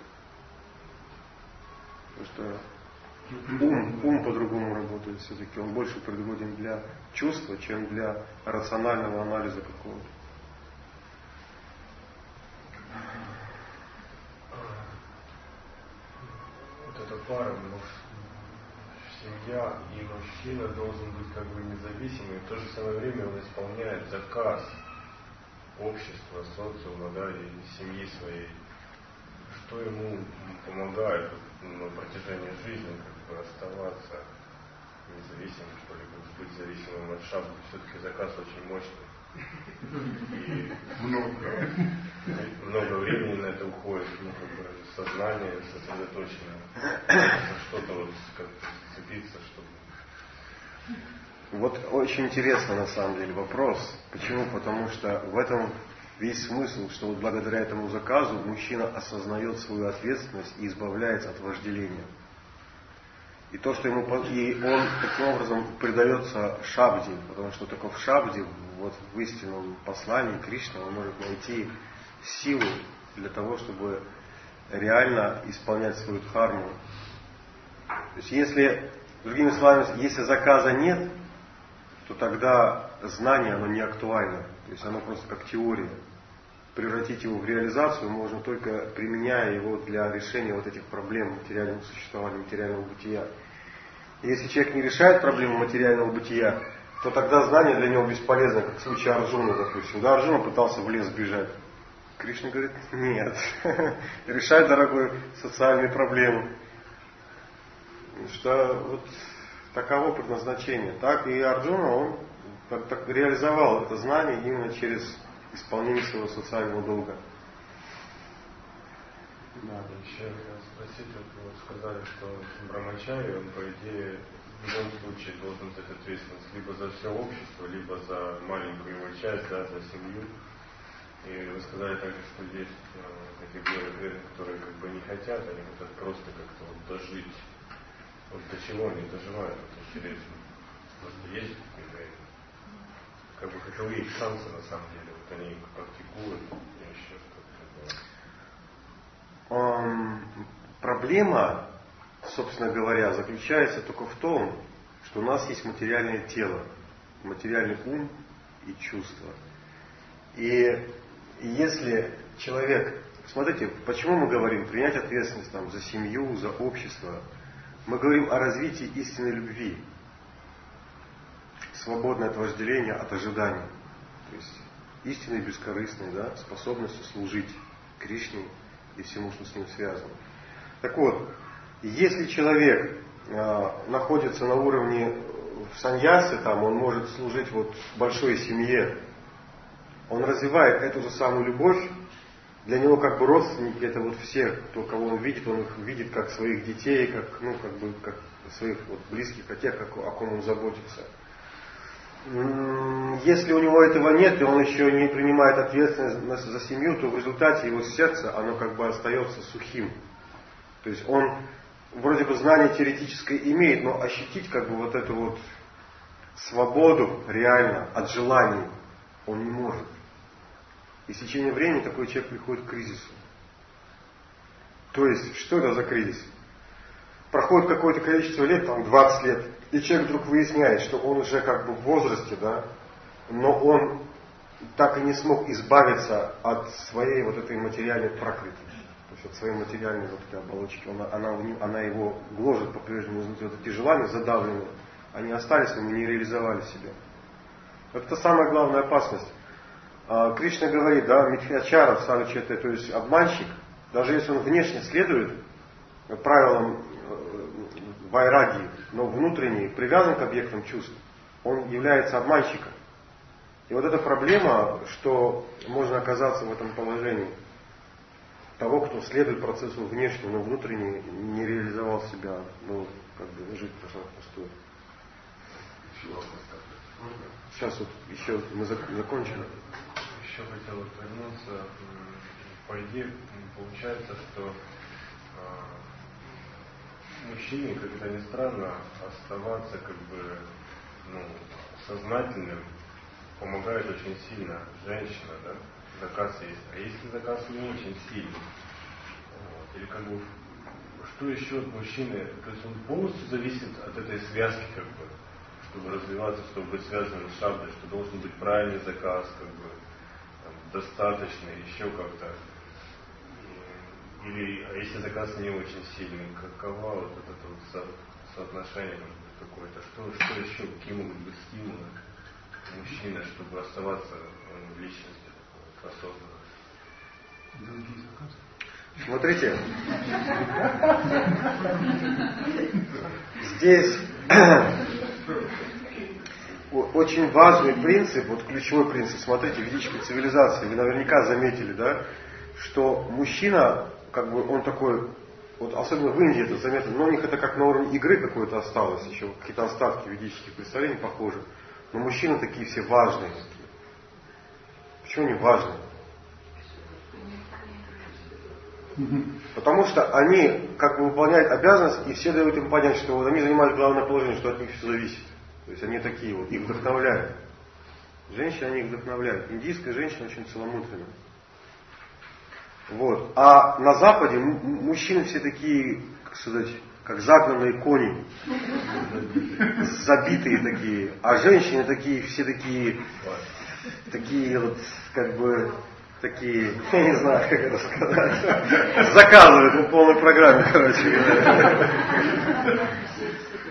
Потому что Ум, ум по-другому работает все-таки, он больше пригоден для чувства, чем для рационального анализа какого-то. Вот эта пара, семья и мужчина должен быть как бы независимый, в то же самое время он исполняет заказ общества, социума, да, и семьи своей. Что ему помогает на протяжении жизни как бы оставаться независимым, что ли, как быть зависимым от шабды. Все-таки заказ очень мощный. И много, много времени на это уходит, ну, как бы сознание сосредоточено. Что-то вот как-то сцепиться, чтобы... Вот очень интересно на самом деле вопрос. Почему? Потому что в этом весь смысл, что вот благодаря этому заказу мужчина осознает свою ответственность и избавляется от вожделения. И то, что ему, и он таким образом предается шабде, потому что только в шабде, вот в истинном послании Кришны, он может найти силу для того, чтобы реально исполнять свою дхарму. То есть если, другими словами, если заказа нет, то тогда знание, оно не актуально. То есть оно просто как теория. Превратить его в реализацию можно только применяя его для решения вот этих проблем материального существования, материального бытия. И если человек не решает проблему материального бытия, то тогда знание для него бесполезно, как в случае Арджуны, допустим. Да, Арджуна пытался в лес бежать. Кришна говорит, нет. Решай, дорогой, социальные проблемы. Что вот таково предназначение. Так и Арджуна, он так, так реализовал это знание именно через исполнение своего социального долга. Надо еще спросить, вот вы сказали, что Брахмачари, он, по идее, в любом случае должен взять ответственность либо за все общество, либо за маленькую его часть, да, за семью. И вы сказали также, что есть э, категории, которые как бы не хотят, они хотят просто как-то вот дожить. Вот до чего они доживают, вот интересно. Просто есть какие-то, как бы каковы их шансы на самом деле, вот они практикуют и еще что-то. Um, проблема, собственно говоря, заключается только в том, что у нас есть материальное тело, материальный ум и чувства. И если человек, смотрите, почему мы говорим принять ответственность там, за семью, за общество, мы говорим о развитии истинной любви, свободное от вожделения, от ожиданий, то есть истинной бескорыстной, да, способностью служить Кришне и всему, что с ним связано. Так вот, если человек э, находится на уровне саньясы, там, он может служить вот большой семье, он развивает эту же самую любовь, для него как бы родственники, это вот все, кто, кого он видит, он их видит как своих детей, как, ну, как бы, как своих вот близких, о тех, как, о ком он заботится. Если у него этого нет, и он еще не принимает ответственность за семью, то в результате его сердце, оно как бы остается сухим. То есть он вроде бы знание теоретическое имеет, но ощутить как бы вот эту вот свободу реально от желаний он не может. И в течение времени такой человек приходит к кризису. То есть, что это за кризис? Проходит какое-то количество лет, там двадцать лет, и человек вдруг выясняет, что он уже как бы в возрасте, да, но он так и не смог избавиться от своей вот этой материальной пракрити, то есть от своей материальной вот этой оболочки. Она, она, она его гложет по-прежнему изнутри. Вот эти желания задавленные, они остались, но не реализовали себя. Вот это самая главная опасность. Кришна говорит, да, митхьячара, саручете, то есть обманщик, даже если он внешне следует правилам вайраги, но внутренне привязан к объектам чувств, он является обманщиком. И вот эта проблема, что можно оказаться в этом положении того, кто следует процессу внешнему, но внутренне не реализовал себя, ну, как бы жить пустую. Сейчас вот еще мы закончим. Еще хотел вернуться. По идее, получается, что мужчине, как это ни странно, оставаться как бы, ну, сознательным помогает очень сильно женщина, да? Заказ есть. А если заказ не очень сильный, вот, или как бы, что еще от мужчины, то есть он полностью зависит от этой связки, как бы, чтобы развиваться, чтобы быть связанным с шабдой, что должен быть правильный заказ, как бы, там, достаточный, еще как-то. Или, а если заказ не очень сильный, какова вот это вот со, соотношение какое-то, что, что еще, какие могут быть стимулы мужчины, чтобы оставаться в личности осознанно? Другие заказы. Смотрите, здесь очень важный принцип, вот ключевой принцип, смотрите, ведической цивилизации, вы наверняка заметили, да, что мужчина, как бы он такой, вот особенно в Индии это заметно, но у них это как на уровне игры какой-то осталось, еще какие-то остатки ведических представлений похожи, но мужчины такие все важные. Почему они важные? Потому что они как бы выполняют обязанность, и все дают им понять, что вот они занимают главное положение, что от них все зависит. То есть они такие вот, их вдохновляют. Женщины, они их вдохновляют. Индийская женщина очень целомудренная. Вот. А на Западе мужчины все такие, как сказать, как загнанные кони. Забитые такие. А женщины такие, все такие, такие вот, как бы, такие, я не знаю, как это сказать, заказывают на полной программе, короче.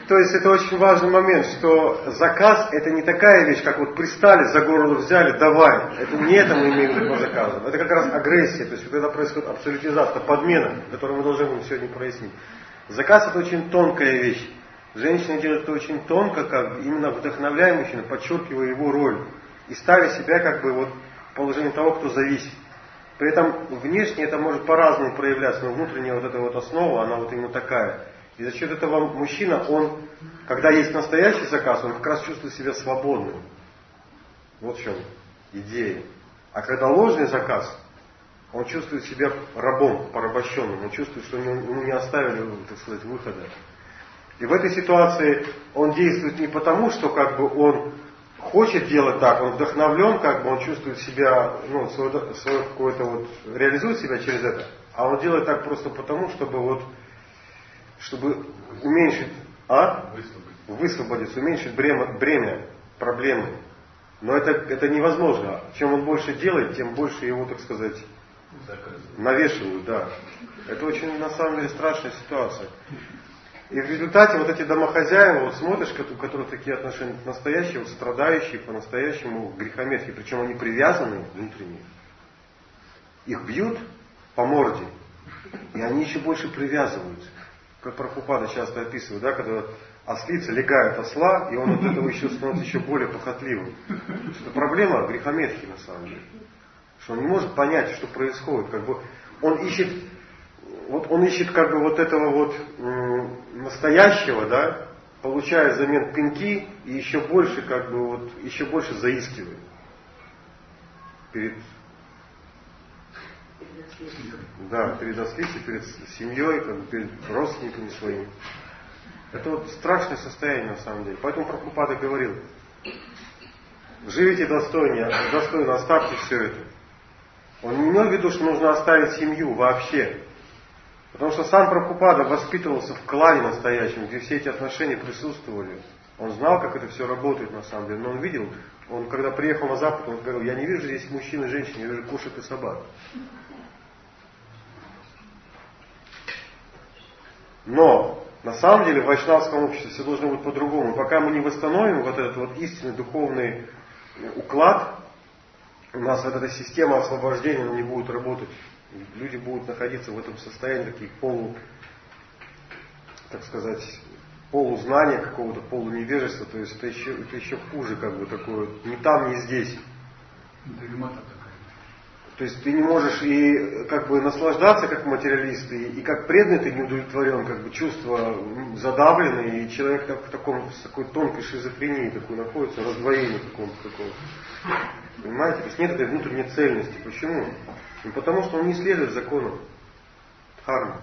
То есть это очень важный момент, что заказ это не такая вещь, как вот пристали, за горло взяли, давай. Это не это мы имеем в виду по заказам. Это как раз агрессия, то есть вот когда происходит абсолютизация, подмена, которую мы должны будем сегодня прояснить. Заказ это очень тонкая вещь. Женщина делает это очень тонко, как бы именно вдохновляя мужчину, подчеркивая его роль. И ставя себя как бы вот в положение того, кто зависит. При этом внешне это может по-разному проявляться, но внутренняя вот эта вот основа, она вот именно такая. И за счет этого мужчина, он, когда есть настоящий заказ, он как раз чувствует себя свободным. Вот в чем идея. А когда ложный заказ, он чувствует себя рабом, порабощенным. Он чувствует, что ему не оставили, так сказать, выхода. И в этой ситуации он действует не потому, что как бы он хочет делать так, он вдохновлен, как бы он чувствует себя, ну, свое, свое какое-то вот, реализует себя через это, а он делает так просто потому, чтобы вот, чтобы уменьшить, а? Высвободиться, уменьшить бремя, бремя проблемы. Но это, это невозможно. Чем он больше делает, тем больше его, так сказать, навешивают, да. Это очень, на самом деле, страшная ситуация. И в результате вот эти домохозяева, вот смотришь, у которых такие отношения настоящие, вот страдающие по-настоящему грехомерки, причем они привязаны внутренне. Их бьют по морде, и они еще больше привязываются. Как Прабхупада часто описывает, да, когда ослица легает осла, и он от этого еще становится еще более похотливым. Что проблема грехомерки на самом деле. Что он не может понять, что происходит. Как бы он ищет, вот он ищет как бы вот этого вот м, настоящего, да, получая взамен пинки и еще больше как бы вот, еще больше заискивает перед, да, перед ослицей, перед семьей, как бы перед родственниками своими. Это вот страшное состояние на самом деле. Поэтому Прабхупада говорил: живите достойно, достойно, оставьте все это. Он не имел в виду, что нужно оставить семью вообще. Потому что сам Прабхупада воспитывался в клане настоящем, где все эти отношения присутствовали. Он знал, как это все работает на самом деле. Но он видел, он когда приехал на Запад, он говорил: я не вижу здесь мужчин и женщин, я вижу кошек и собак. Но на самом деле в вайшнавском обществе все должно быть по-другому. Пока мы не восстановим вот этот вот истинный духовный уклад, у нас вот эта система освобождения не будет работать. Люди будут находиться в этом состоянии таких полу, так сказать, полузнания какого-то, полуневежества. То есть это еще, это еще хуже, как бы такое, ни там, ни здесь. То есть ты не можешь и как бы наслаждаться как материалист, и, и как преданный ты не удовлетворен, как бы чувства задавлены, и человек так, в таком, в такой тонкой шизофрении такой находится, раздвоении каком-то таком. Понимаете? То есть нет этой внутренней цельности. Почему? Ну, потому что он не следует законам дхармы.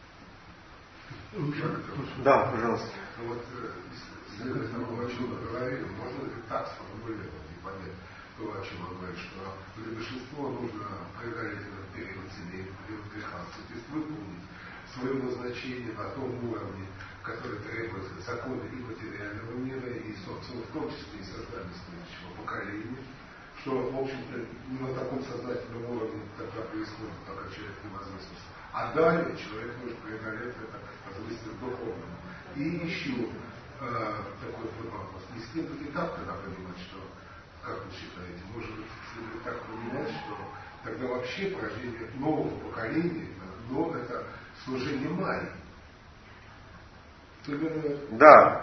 Да, пожалуйста. Вот, если мы о чем говорили, можно ли так сформулировать и понять то, о чем он говорит, что для большинства нужно преодолеть этот период семейный, период греха, то есть выполнить свое назначение на том уровне, который требует законы и материального мира, и, собственно, в том числе и создания следующего поколения, что, в общем-то, на таком сознательном уровне тогда происходит, пока человек не возвысился. А далее человек может преодолеть это, возвыситься духовному. И еще э, такой вопрос. Не следует и так тогда понимать, что, как вы считаете, может быть, следует так поменять, что тогда вообще поражение нового поколения, но это служение Майи. Да.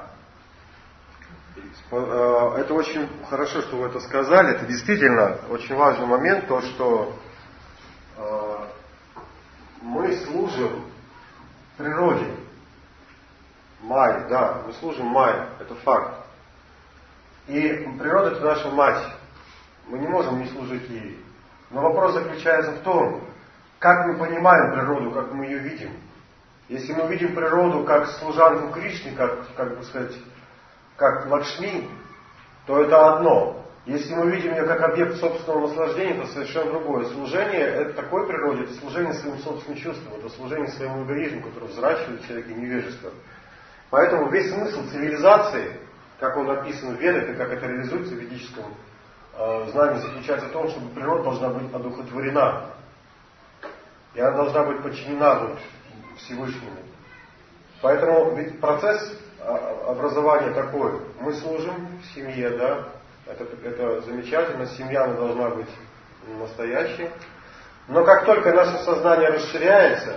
Это очень хорошо, что вы это сказали. Это действительно очень важный момент, то, что э, мы служим природе. Майе, да, мы служим Майе, это факт. И природа это наша мать. Мы не можем не служить ей. Но вопрос заключается в том, как мы понимаем природу, как мы ее видим. Если мы видим природу как служанку Кришны, как, как бы сказать, как Лакшми, то это одно. Если мы видим ее как объект собственного наслаждения, то совершенно другое. Служение это такой природе, это служение своим собственным чувствам, это служение своему эгоизму, который взращивает в человеке невежество. Поэтому весь смысл цивилизации, как он описан в Ведах и как это реализуется в ведическом э, знании, заключается в том, чтобы природа должна быть одухотворена. И она должна быть подчинена вот, Всевышнему. Поэтому ведь процесс образование такое. Мы служим в семье, да, это, это замечательно, семья она должна быть настоящей. Но как только наше сознание расширяется,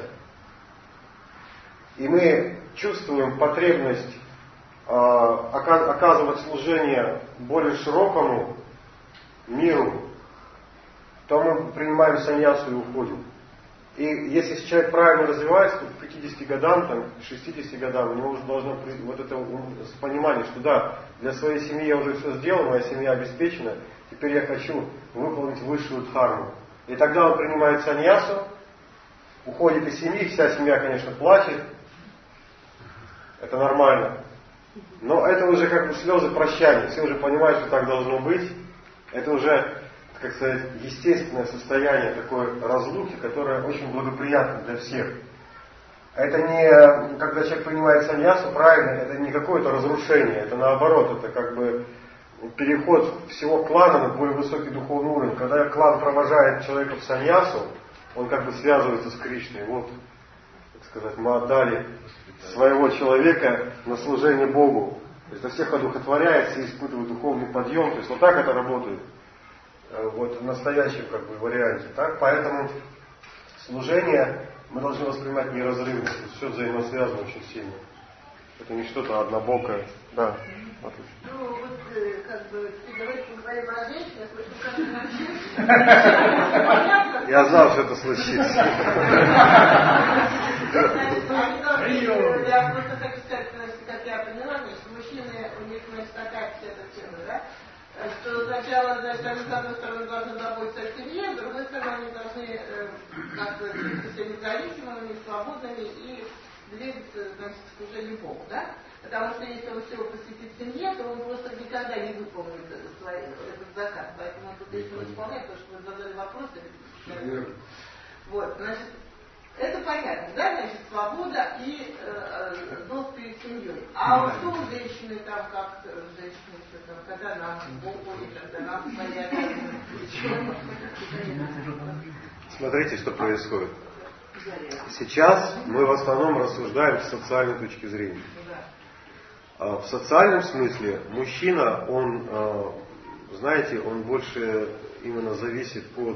и мы чувствуем потребность э, оказывать служение более широкому миру, то мы принимаем саньясу и уходим. И если человек правильно развивается, то к пятидесяти годам, там, к шестидесяти годам, у него уже должно быть вот это понимание, что да, для своей семьи я уже все сделал, моя семья обеспечена, теперь я хочу выполнить высшую дхарму. И тогда он принимает саньясу, уходит из семьи, вся семья, конечно, плачет. Это нормально. Но это уже как бы слезы прощания. Все уже понимают, что так должно быть. Это уже, как сказать, естественное состояние такой разлуки, которое очень благоприятно для всех. Это не, когда человек принимает саньясу, правильно, это не какое-то разрушение. Это наоборот, это как бы переход всего клана на более высокий духовный уровень. Когда клан провожает человека в саньясу, он как бы связывается с Кришной. Вот, так сказать, мы отдали своего человека на служение Богу. То есть, до всех одухотворяется и испытывает духовный подъем. То есть, вот так это работает. Вот в настоящем как бы варианте. Так? Поэтому служение мы должны воспринимать неразрывно. Все взаимосвязано очень сильно. Это не что-то однобокое. Да. Отлично. Ну, вот, как бы, давайте поговорим о женщинах, потому что я знал, что это случится. Я просто хочу сказать, как я поняла, значит, мужчины, у них, значит, такая эта тема, да, что сначала, значит, они, с одной стороны, должны заботиться о семье, с другой стороны, они должны, как бы, быть независимыми, свободными и двигаться, значит, к служению Богу, да? Потому что если он все посвятит семье, то он просто никогда не выполнит свой, этот заказ. Поэтому тут если он исполняет, то, что вы задали вопрос, это... Вот, значит, это понятно, да, значит, свобода и э, долг перед семьей. А вот что у женщины там, как женщины, что там, когда нам Богу, когда нам своя... Смотрите, что происходит. Сейчас мы в основном рассуждаем с социальной точки зрения. В социальном смысле мужчина, он, знаете, он больше именно зависит от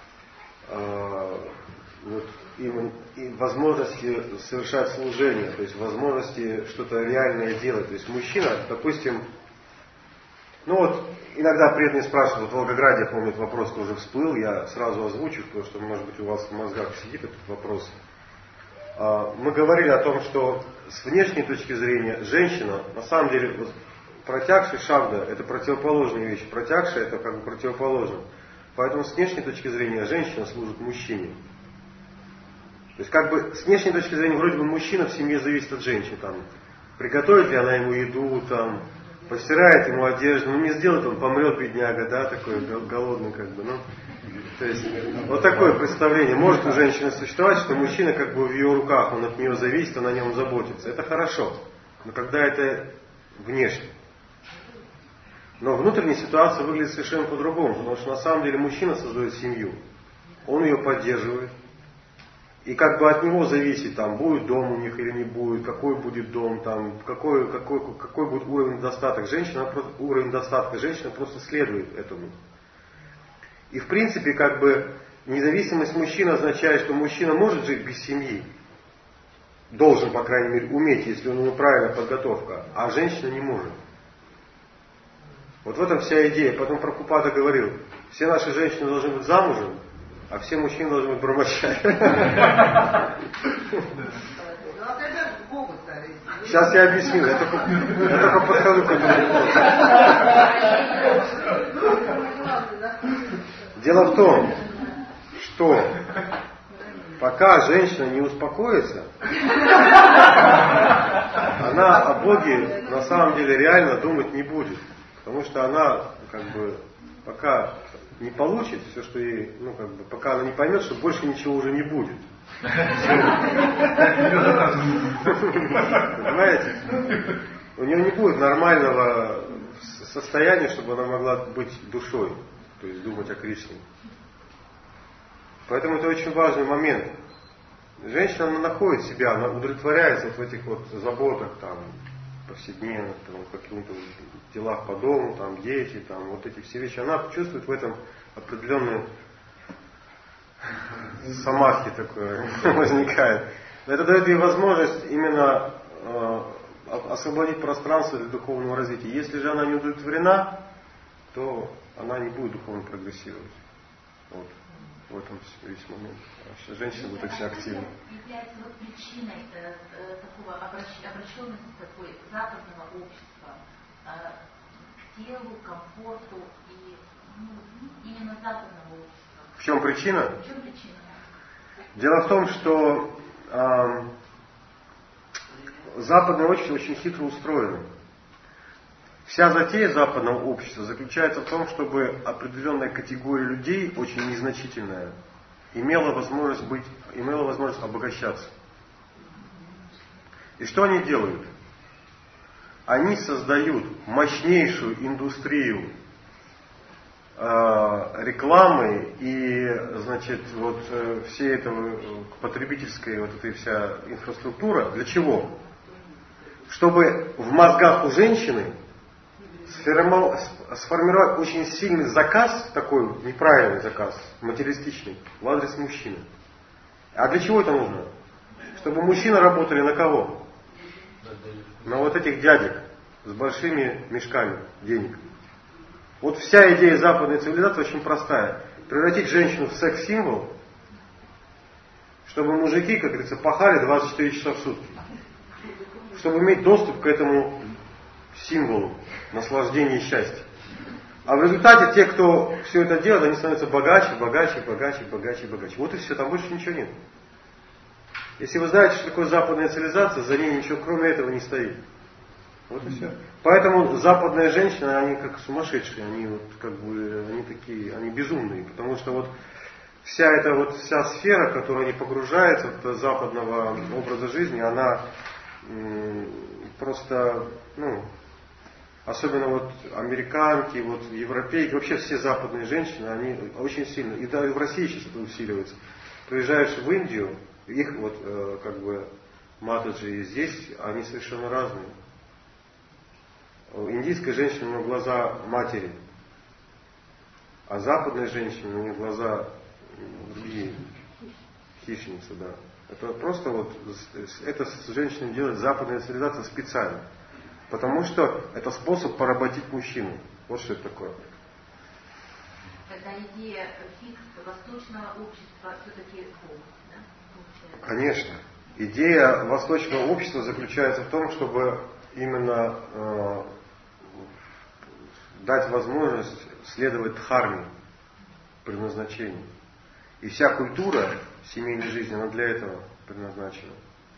вот, именно, возможности совершать служение, то есть возможности что-то реальное делать. То есть мужчина, допустим, ну вот иногда преданные спрашивают, в Волгограде, я помню, этот вопрос тоже всплыл, я сразу озвучу, потому что, может быть, у вас в мозгах сидит этот вопрос. Мы говорили о том, что с внешней точки зрения женщина, на самом деле, вот, протягшая шабда, это противоположная вещь, протягшая это как бы противоположно. Поэтому с внешней точки зрения женщина служит мужчине. То есть как бы с внешней точки зрения вроде бы мужчина в семье зависит от женщины. Там, приготовит ли она ему еду, там, постирает ему одежду, ну не сделает, он помрет, бедняга, да, такой голодный как бы, ну. То есть вот такое представление может у женщины существовать, что мужчина как бы в ее руках, он от нее зависит, он о нем заботится. Это хорошо, но когда это внешне. Но внутренняя ситуация выглядит совершенно по-другому, потому что на самом деле мужчина создает семью, он ее поддерживает, и как бы от него зависит, там, будет дом у них или не будет, какой будет дом, там, какой, какой, какой будет уровень достатка. Женщина, уровень достатка женщина просто следует этому. И в принципе, как бы, независимость мужчины означает, что мужчина может жить без семьи. Должен, по крайней мере, уметь, если у него правильная подготовка, а женщина не может. Вот в этом вся идея. Потом Прабхупада говорил, все наши женщины должны быть замужем, а все мужчины должны быть брамачари. Сейчас я объясню, я только, я только подхожу к этому вопросу. Дело в том, что пока женщина не успокоится, она о Боге на самом деле реально думать не будет. Потому что она как бы пока не получит все, что ей, ну как бы, пока она не поймет, что больше ничего уже не будет. Понимаете? У нее не будет нормального состояния, чтобы она могла быть душой, то есть думать о Кришне. Поэтому это очень важный момент. Женщина, она находит себя, она удовлетворяется вот в этих вот заботах, там, повседневных, там, в каких-то делах по дому, там, дети, там, вот эти все вещи, она чувствует в этом определенную самадхи такое возникает. Это дает ей возможность именно э, освободить пространство для духовного развития. Если же она не удовлетворена, то она не будет духовно прогрессировать. Вот. В этом весь момент. Женщина будет очень активна. Является вот причиной э, э, такого обращ, обращенности такой западного общества э, к телу, комфорту и ну, именно западного общества. В чем причина? В чем причина? Дело в том, что э, западное общество очень хитро устроено. Вся затея западного общества заключается в том, чтобы определенная категория людей, очень незначительная, имела возможность быть, имела возможность обогащаться. И что они делают? Они создают мощнейшую индустрию э, рекламы и, значит, вот э, все это потребительская вот эта вся инфраструктура. Для чего? Чтобы в мозгах у женщины сформировать очень сильный заказ, такой неправильный заказ, материалистичный, в адрес мужчины. А для чего это нужно? Чтобы мужчины работали на кого? На вот этих дядек с большими мешками денег. Вот вся идея западной цивилизации очень простая. Превратить женщину в секс-символ, чтобы мужики, как говорится, пахали двадцать четыре часа в сутки. Чтобы иметь доступ к этому символу наслаждения и счастья. А в результате те, кто все это делает, они становятся богаче, богаче, богаче, богаче, богаче. Вот и все, там больше ничего нет. Если вы знаете, что такое западная цивилизация, за ней ничего кроме этого не стоит. Вот и все. Поэтому западные женщины, они как сумасшедшие, они вот как бы, они такие, они безумные, потому что вот вся эта вот вся сфера, в которую они погружаются от западного образа жизни, она м- просто, ну, особенно вот американки, вот европейки, вообще все западные женщины, они очень сильно, и да, и в России сейчас это усиливается. Приезжаешь в Индию, их вот э, как бы матаджи здесь, они совершенно разные. У индийской женщины у нее глаза матери, а западной женщины у нее глаза другие, хищницы, да. Это просто вот, это с женщиной делает западная цивилизация специально. Потому что это способ поработить мужчину. Вот что это такое. Тогда идея фикс восточного общества все-таки Бог, да? Конечно. Идея восточного общества заключается в том, чтобы именно э, дать возможность следовать дхарме, предназначению. И вся культура семейной жизни, она для этого предназначена.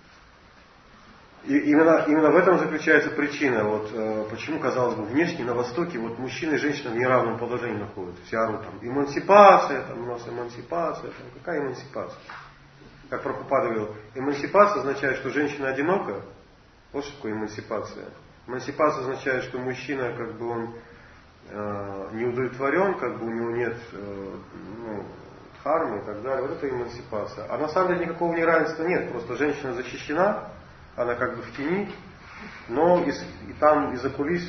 И именно, именно в этом заключается причина, вот, э, почему, казалось бы, внешне на Востоке вот, мужчины и женщины в неравном положении находятся. Все орут там, эмансипация, там, у нас эмансипация, там, какая эмансипация? Как Прабхупада говорил, эмансипация означает, что женщина одинока. Вот что такое эмансипация. Эмансипация означает, что мужчина, как бы он э, не удовлетворен, как бы у него нет э, ну, дхармы и так далее. Вот это эмансипация. А на самом деле никакого неравенства нет, просто женщина защищена. Она как бы в тени, но и, и там из-за кулис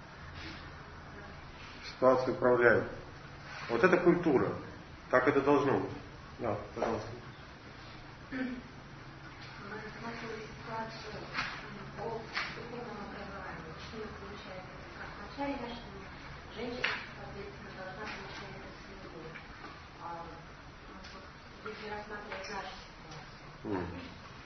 ситуацию управляют. Вот это культура. Так это должно быть. Да, пожалуйста. Мы рассматривали ситуацию по духовному образованию. Что получается, как вначале нашли, женщина, соответственно, должна получать это семью. А если рассматривать нашу ситуацию, Mm.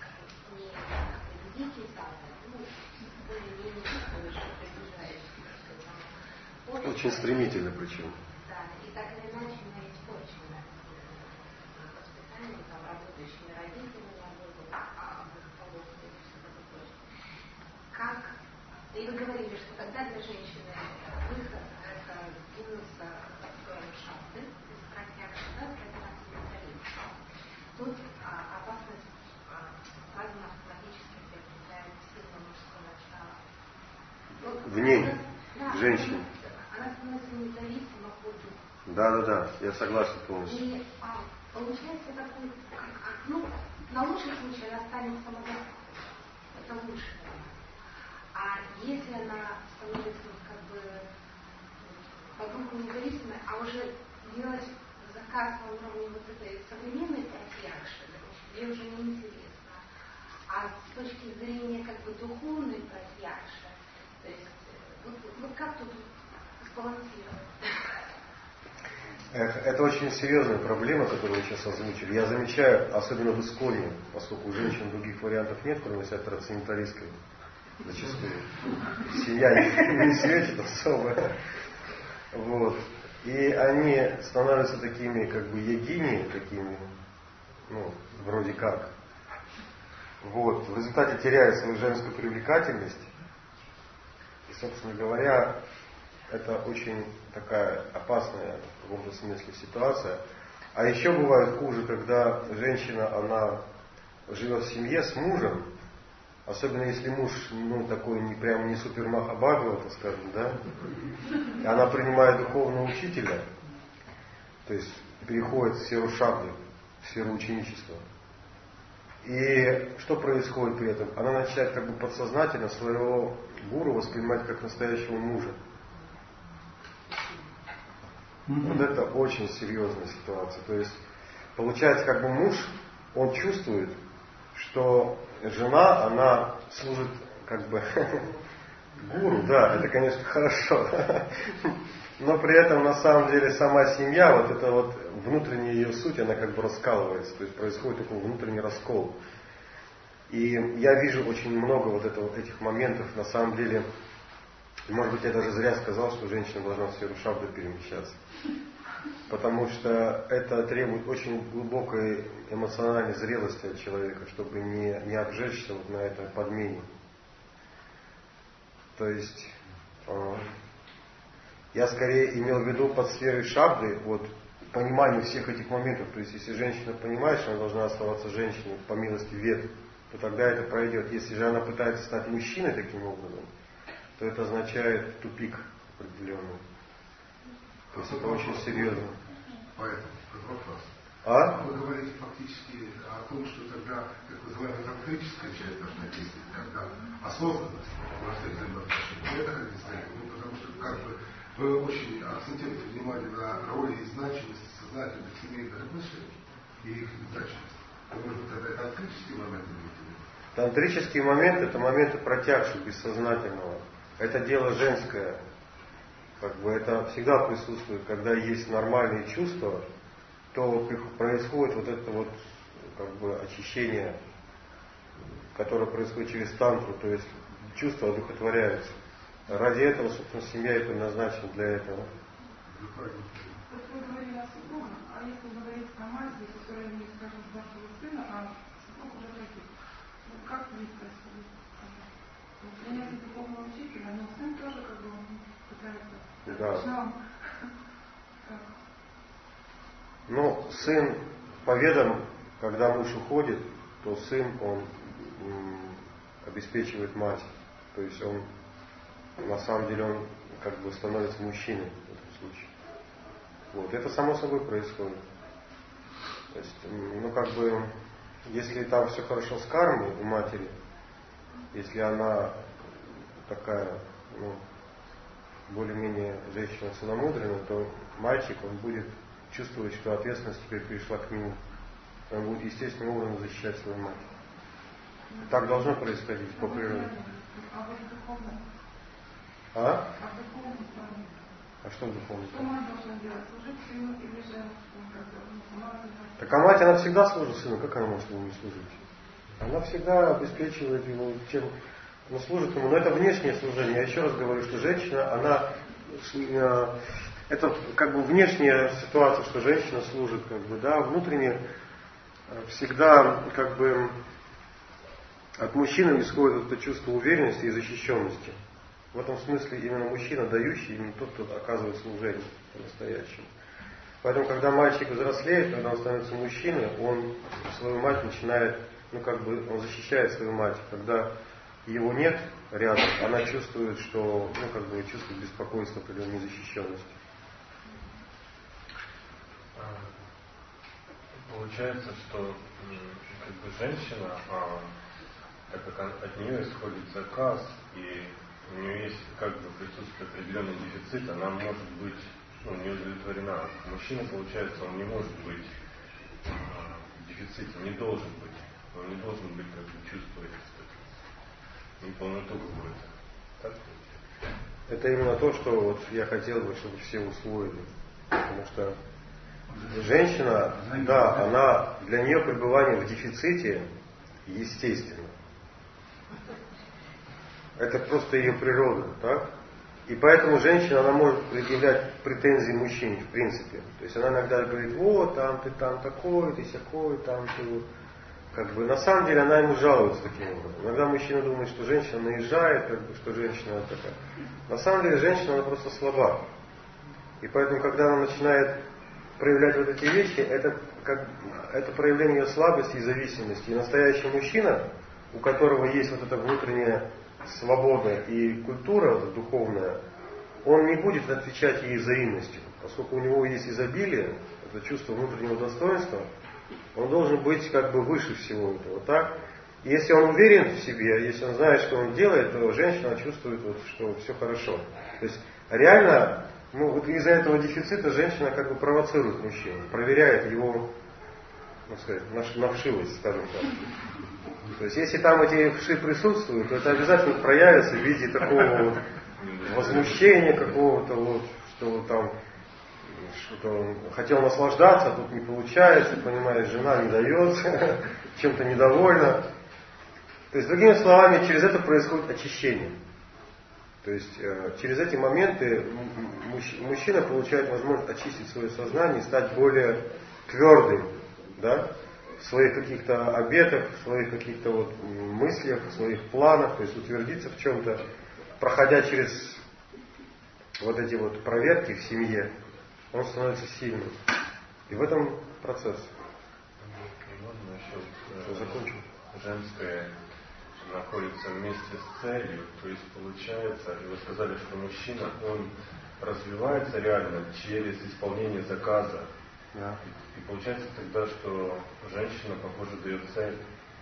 Дикий Запад, ну, более-менее больше приближаешься. Очень стремительно причем. Да, и так или иначе мы испорчены воспитанием, там, работающими родителями, а полностью и все такое. Как, и вы говорили, что тогда для женщины выход это двинуться в сторону шахты, из протяжки, да, продавать ментализм. Тут а, опасность сразу автоматически приобретает сильное мужское начало. В ней, да, женщина. Она становится независима от духу. Да, да, да, я согласен полностью. И а, получается такой, ну, на лучший случай она станет самодостаточной. Это лучше. А если она становится как бы по духу независимой, а уже делать заказ на уровне вот этой современной патриарши, ей уже неинтересно. А с точки зрения как бы духовной патриарши, то есть вот, вот как тут сбалансировать? Это, это очень серьезная проблема, которую вы сейчас озвучили. Я замечаю, особенно в Исконе, поскольку у женщин других вариантов нет, кроме себя трансценденталистской, зачастую. Семья не светит особо. Вот. И они становятся такими, как бы, ягини, такими, ну, вроде как. Вот. В результате теряют свою женскую привлекательность. И, собственно говоря, это очень такая опасная в каком-то смысле ситуация. А еще бывает хуже, когда женщина, она живет в семье с мужем, особенно если муж, ну, такой не прям не супер Махабхагава, так скажем, да, и она принимает духовного учителя, то есть переходит в сферу шабды, в сферу ученичества. И что происходит при этом? Она начинает как бы подсознательно своего гуру воспринимать как настоящего мужа. Вот это очень серьезная ситуация. То есть получается, как бы муж, он чувствует, что жена, она служит как бы гуру, да, это, конечно, хорошо. Но при этом на самом деле сама семья, вот это вот внутренняя ее суть, она как бы раскалывается. То есть происходит такой внутренний раскол. И я вижу очень много вот этого, этих моментов. На самом деле, может быть, я даже зря сказал, что женщина должна в сферу шабды перемещаться. Потому что это требует очень глубокой эмоциональной зрелости от человека, чтобы не, не обжечься вот на этой подмене. То есть э, я скорее имел в виду под сферой шабды вот понимание всех этих моментов. То есть если женщина понимает, что она должна оставаться женщиной по милости вед, то тогда это пройдет. Если же она пытается стать мужчиной таким образом, то это означает тупик определенный. То есть это очень серьезно. Поэтому, как вопрос. А? Вы говорите фактически о том, что тогда, так называемая тантрическая часть должна действовать, когда осознанность нашей взаимоотношений. Это как действительно, ну, потому что как бы вы очень акцентируете внимание на роли и значимости сознательных семейных отношений и их значимости. Может быть, тогда это тантрический момент имеете в виду? Тантрический момент — это моменты протягших бессознательного. Это дело женское. Как бы это всегда присутствует, когда есть нормальные чувства, то происходит вот это вот как бы очищение, которое происходит через тантру, то есть чувства одухотворяются. Ради этого, собственно, семья и предназначена для этого. Вот вы говорили о супругах, а если говорить о матери, которая имеет, скажем, вашего сына, а супруг уже погиб, вот как здесь происходит? Принятие духовного учителя, но сын тоже как бы пытается. Да. Ну, сын по ведам, когда муж уходит, то сын, он м, обеспечивает мать. То есть он, на самом деле, он как бы становится мужчиной в этом случае. Вот. Это само собой происходит. То есть, ну как бы, если там все хорошо с кармой у матери, если она такая, ну, более-менее женщина целомудренная, то мальчик, он будет чувствовать, что ответственность теперь перешла к нему. Он будет естественным образом защищать свою мать. И так должно происходить по природе. А вот духовно? А? А в духовном плане? А что в духовном Что плане? мать должна делать? Служить сыну или же сама заниматься? Так а мать, она всегда служит сыну. Как она может ему не служить? Она всегда обеспечивает его тем, ну, служит ему. Но это внешнее служение. Я еще раз говорю, что женщина, она э, это как бы внешняя ситуация, что женщина служит, как бы, да, внутренне всегда как бы от мужчины исходит это чувство уверенности и защищенности. В этом смысле именно мужчина, дающий, именно тот, кто оказывает служение по-настоящему. Поэтому, когда мальчик взрослеет, когда он становится мужчиной, он свою мать начинает, ну как бы, он защищает свою мать. Когда его нет рядом, она чувствует, что, ну как бы, чувствует беспокойство, определенной незащищенности. Получается, что как бы женщина, а, так как от нее исходит заказ, и у нее есть как бы присутствует определенный дефицит, она может быть ну, не удовлетворена. Мужчина, получается, он не может быть э, в дефиците, не должен быть. Он не должен быть, как бы, чувствовать неполноту какую-то. Так? Это именно то, что вот я хотел бы, чтобы все усвоили. Потому что женщина, да, она, для нее пребывание в дефиците естественно. Это просто ее природа, так? И поэтому женщина, она может предъявлять претензии мужчине, в принципе. То есть она иногда говорит, вот, там ты там такой, ты сякой, там ты вот. Как бы, на самом деле она ему жалуется таким образом. Иногда мужчина думает, что женщина наезжает, как бы, что женщина такая. На самом деле женщина, она просто слаба. И поэтому, когда она начинает проявлять вот эти вещи, это, как, это проявление ее слабости и зависимости. И настоящий мужчина, у которого есть вот эта внутренняя свобода и культура вот, духовная, он не будет отвечать ей взаимностью. Поскольку у него есть изобилие, это чувство внутреннего достоинства, он должен быть как бы выше всего этого, так? И если он уверен в себе, если он знает, что он делает, то женщина чувствует, вот, что все хорошо. То есть реально, ну, вот из-за этого дефицита женщина как бы провоцирует мужчину, проверяет его, ну, сказать, на вшивость, скажем так. То есть если там эти вши присутствуют, то это обязательно проявится в виде такого вот возмущения какого-то, вот, что вот там что-то он хотел наслаждаться, а тут не получается, понимаешь, жена не дает, чем-то недовольна. То есть, другими словами, через это происходит очищение. То есть, через эти моменты мужчина получает возможность очистить свое сознание и стать более твердым, да, в своих каких-то обетах, в своих каких-то вот мыслях, в своих планах, то есть утвердиться в чем-то, проходя через вот эти вот проверки в семье, он становится сильным. И в этом процесс. Можно еще Что, закончим? Женское находится вместе с целью, то есть получается, и вы сказали, что мужчина, он развивается реально через исполнение заказа. Да. И, и получается тогда, что женщина, похоже, дает цель.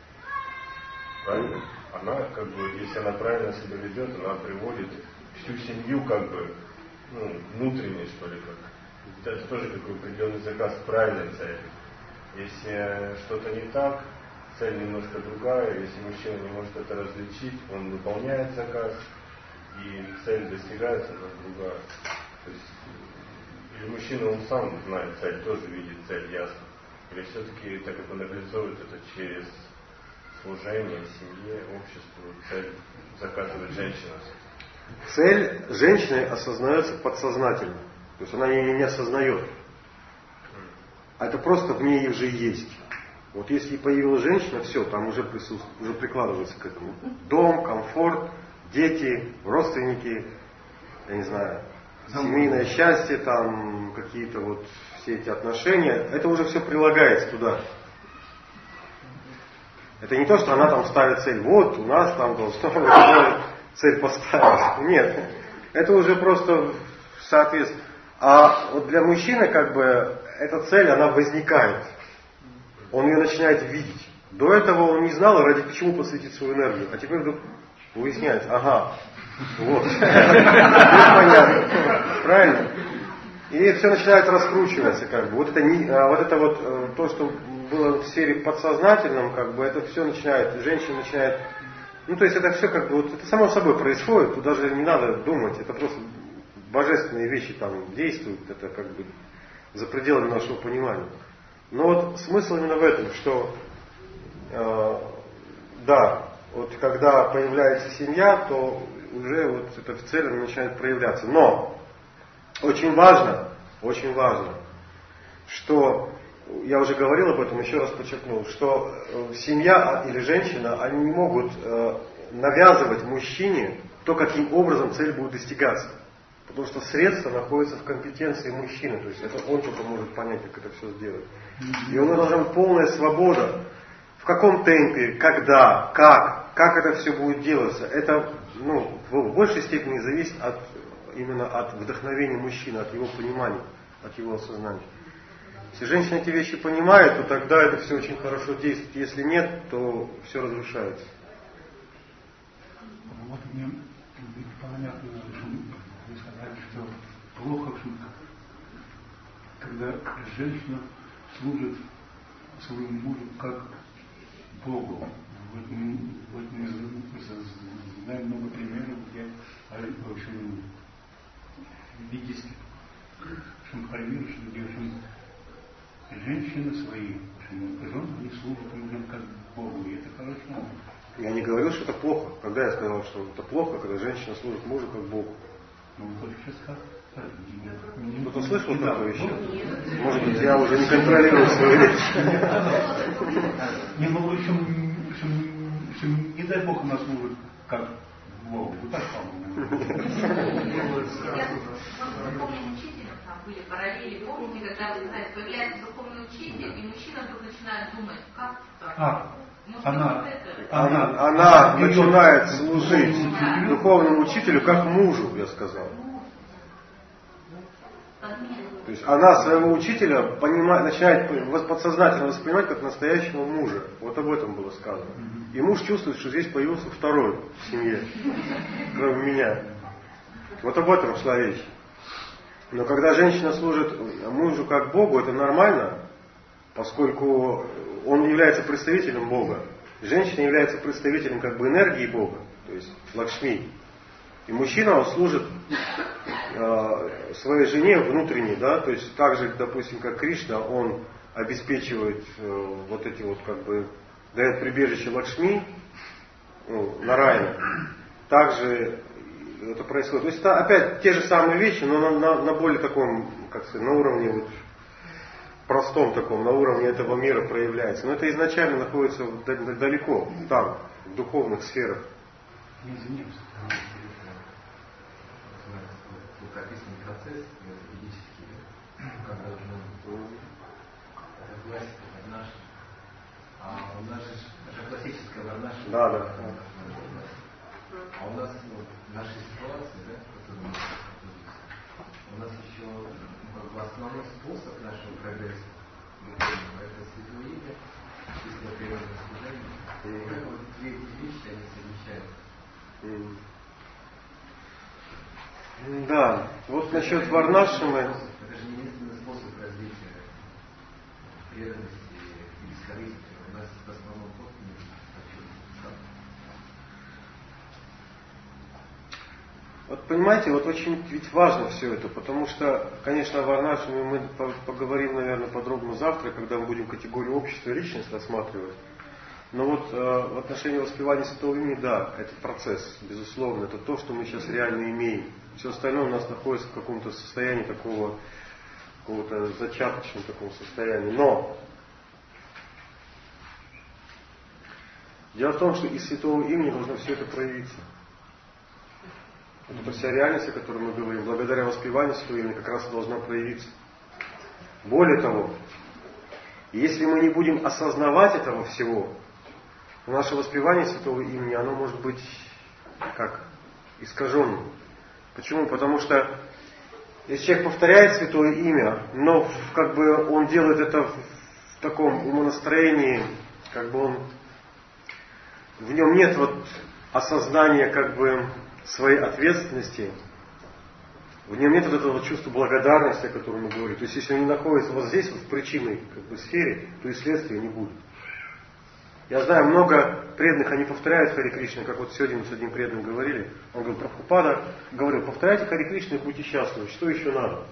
Правильно? Она, как бы, если она правильно себя ведет, она приводит всю семью, как бы, ну, внутренне, что ли, как. Это тоже такой определенный заказ правильной цели. Если что-то не так, цель немножко другая, если мужчина не может это различить, он выполняет заказ, и цель достигается, но другая. То есть, или мужчина, он сам знает цель, тоже видит цель ясно. Или все-таки, так как он реализует это через служение семье, обществу, цель заказывает женщина. Цель женщины осознается подсознательно. То есть она ее не осознает. А это просто в ней уже есть. Вот если появилась женщина, все, там уже присутствует, уже прикладывается к этому. Дом, комфорт, дети, родственники, я не знаю, семейное счастье, там какие-то вот все эти отношения, это уже все прилагается туда. Это не то, что она там ставит цель, вот у нас там должна цель поставить. Нет, это уже просто соответственно. А вот для мужчины как бы эта цель, она возникает. Он ее начинает видеть. До этого он не знал, ради почему посвятить свою энергию. А теперь вдруг выясняется, ага, вот. Понятно. Правильно? И все начинает раскручиваться, как бы. Вот это, не, вот это вот то, что было в сфере подсознательном, как бы, это все начинает, женщина начинает. Ну, то есть это все как бы, вот это само собой происходит, тут даже не надо думать, это просто божественные вещи там действуют, это как бы за пределами нашего понимания. Но вот смысл именно в этом, что э, да, вот когда появляется семья, то уже вот это в целом начинает проявляться. Но очень важно, очень важно, что, я уже говорил об этом, еще раз подчеркнул, что семья или женщина, они не могут э, навязывать мужчине то, каким образом цель будет достигаться. Потому что средства находятся в компетенции мужчины. То есть это он только может понять, как это все сделать. И у него должна быть полная свобода. В каком темпе, когда, как, как это все будет делаться. Это ну, в большей степени зависит от, именно от вдохновения мужчины, от его понимания, от его осознания. Если женщина эти вещи понимает, то тогда это все очень хорошо действует. Если нет, то все разрушается. Вот мне понятно, что вы сказали, что плохо, когда женщина служит своему мужу как Богу. Вот мы, вот мы знаем много примеров, где, в общем, ведических шамхайвир, где, в общем, женщины свои, в общем, жены, они служат мужем как Богу, и это хорошо. Я не говорил, что это плохо. Когда я сказал, что это плохо, когда женщина служит мужу как Богу? Ну, только сейчас как? Кто-то слышал такое еще? Может быть, я уже не контролирую свою речь. Не, ну, в общем, не дай Бог, у нас служит как Богу. Вот так, по-моему. Духовным учителем там были параллели. Помните, когда вы знаете, появляется духовный учитель, и мужчина вдруг начинает думать, как так? А, Может, она, вот это? Она, она, она ее начинает служить духовному духовному учителю как мужу, я сказал. То есть она своего учителя понимает, начинает подсознательно воспринимать как настоящего мужа. Вот об этом было сказано. И муж чувствует, что здесь появился второй в семье, кроме меня. Вот об этом шла речь. Но когда женщина служит мужу как Богу, это нормально, поскольку он является представителем Бога. Женщина является представителем как бы энергии Бога, то есть Лакшми. И мужчина, он служит э, своей жене внутренней, да, то есть так же, допустим, как Кришна, он обеспечивает э, вот эти вот как бы, дает прибежище Лакшми, ну, Нараяна. Также это происходит. То есть это опять те же самые вещи, но на, на, на более таком, как сказать, на уровне вот, простом таком, на уровне этого мира проявляется. Но это изначально находится далеко, там, в духовных сферах. Вот описанный процесс ведический, когда нужно это власть наша, а у нас же наша классическая варнаша. Да, да. А у нас ну, наши ситуации, да, у нас еще ну, как бы основной способ нашего прогресса это святое имя, чистое природное служение. И как вот две эти вещи они совмещаются. Да, вот насчет Варнашимы. Это же не единственный способ развития преданности и бескорыстия. У нас в основном тот не Вот понимаете, вот очень ведь важно все это, потому что, конечно, о Варнашиме мы поговорим, наверное, подробно завтра, когда мы будем категорию общества и личность рассматривать. Но вот э, в отношении воспевания Святого Имени, да, это процесс, безусловно, это то, что мы сейчас реально имеем. Все остальное у нас находится в каком-то состоянии такого, какого-то зачаточном таком состоянии. Но дело в том, что из Святого Имени должно все это проявиться. Вот эта вся реальность, о которой мы говорим, благодаря воспеванию Святого Имени как раз должна проявиться. Более того, если мы не будем осознавать этого всего, наше воспевание Святого Имени, оно может быть как искаженным. Почему? Потому что если человек повторяет Святое Имя, но как бы он делает это в таком умонастроении, как бы он, в нем нет вот осознания как бы своей ответственности, в нем нет вот этого чувства благодарности, о котором мы говорим. То есть если он не находится вот здесь, вот в причинной как бы, сфере, то и следствия не будет. Я знаю, много преданных, они повторяют Харе Кришна, как вот сегодня мы с одним преданным говорили. Он говорил, Прабхупада говорил, повторяйте Харе Кришна и будьте счастливы. Что еще надо?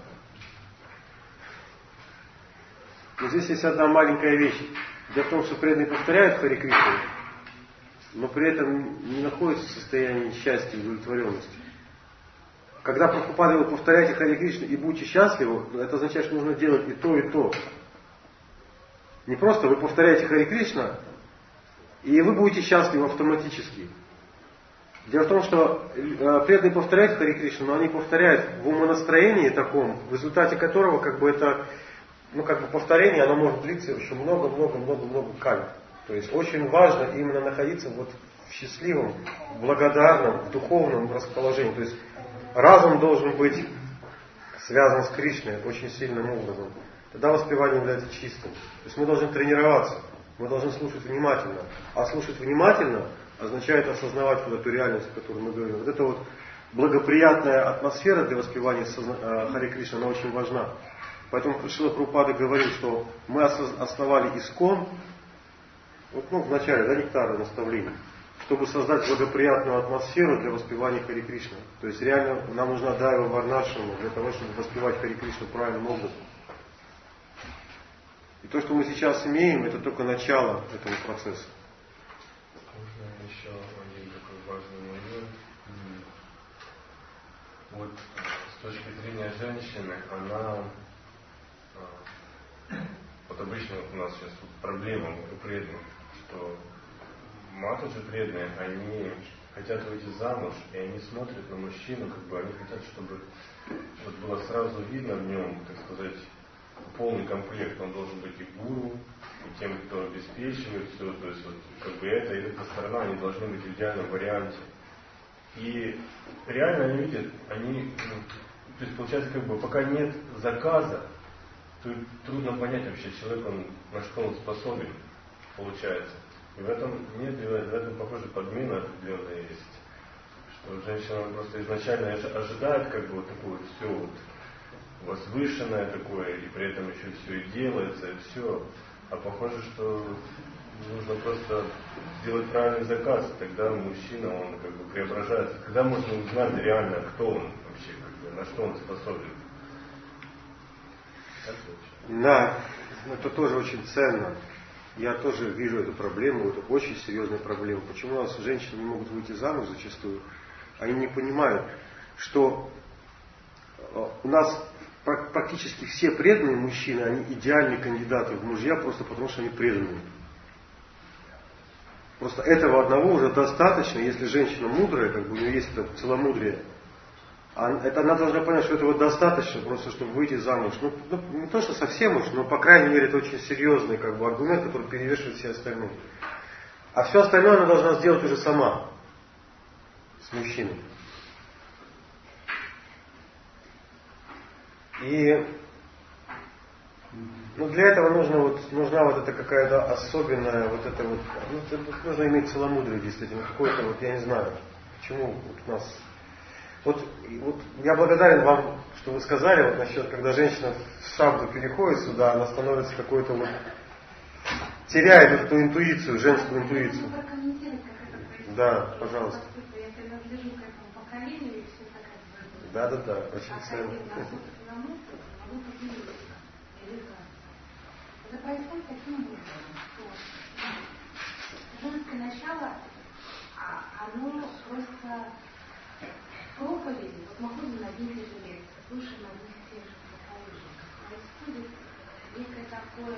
Но здесь есть одна маленькая вещь. Дело в том, что преданные повторяют Харе Кришна, но при этом не находятся в состоянии счастья и удовлетворенности. Когда Прабхупада говорил, повторяйте Харе Кришна и будьте счастливы, это означает, что нужно делать и то, и то. Не просто вы повторяете Харе Кришна, и вы будете счастливы автоматически. Дело в том, что преданные повторяют Харе Кришна, но они повторяют в умонастроении таком, в результате которого как бы это, ну как бы повторение, оно может длиться еще много-много-много-много каль. То есть очень важно именно находиться вот в счастливом, благодарном, в духовном расположении. То есть разум должен быть связан с Кришной очень сильным образом. Тогда воспевание является чистым. То есть мы должны тренироваться. Мы должны слушать внимательно. А слушать внимательно означает осознавать вот эту реальность, о которой мы говорим. Вот эта вот благоприятная атмосфера для воспевания Харе Кришна, она очень важна. Поэтому Шрила Прабхупада говорил, что мы основали Искон, вот, ну, в начале, да, нектара наставлений, чтобы создать благоприятную атмосферу для воспевания Харе Кришна. То есть реально нам нужна дайва варнашрама для того, чтобы воспевать Харе Кришну правильным образом. И то, что мы сейчас имеем, это только начало этого процесса. Можно еще один такой важный момент. Вот с точки зрения женщины, она вот обычно вот у нас сейчас вот проблема у преданных, что матуши преданные, они хотят выйти замуж, и они смотрят на мужчину, как бы они хотят, чтобы вот было сразу видно в нем, так сказать, полный комплект. Он должен быть и гуру, и тем, кто обеспечивает все, то есть вот как бы это и эта сторона, они должны быть в идеальном варианте. И реально они видят, они, ну, то есть получается, как бы пока нет заказа, то трудно понять вообще человек, он, на что он способен, получается. И в этом нет, в этом, похоже, подмена определенная есть. Что женщина просто изначально ожидает как бы вот такое вот все вот возвышенное такое, и при этом еще все и делается, и все. А похоже, что нужно просто сделать правильный заказ, и тогда мужчина, он как бы преображается. Когда можно узнать реально, кто он вообще, как бы, на что он способен. Да, это тоже очень ценно. Я тоже вижу эту проблему, это очень серьезная проблема. Почему у нас женщины не могут выйти замуж зачастую? Они не понимают, что у нас практически все преданные мужчины, они идеальные кандидаты в мужья просто потому, что они преданные. Просто этого одного уже достаточно, если женщина мудрая, как бы у нее есть это целомудрие. Это она должна понять, что этого достаточно, просто чтобы выйти замуж. Ну, ну, не то, что совсем уж, но, по крайней мере, это очень серьезный как бы, аргумент, который перевешивает все остальные. А все остальное она должна сделать уже сама, с мужчиной. И ну, для этого нужно вот, нужна вот эта какая-то особенная, вот это вот, ну, нужно иметь целомудрие, действительно, какое-то, вот я не знаю, почему вот у нас... Вот, вот я благодарен вам, что вы сказали вот насчет, когда женщина в шабду переходит сюда, она становится какой-то вот, теряет эту интуицию, женскую интуицию. Да, пожалуйста. Я принадлежу к этому поколению, и все это как бы... Да, да, да, очень ценно. Это происходит таким образом, что женское начало, оно просто... проповеди, вот мы ходим на одних и же лекциях, слушаем одних и тех же проповедников, происходит некое такое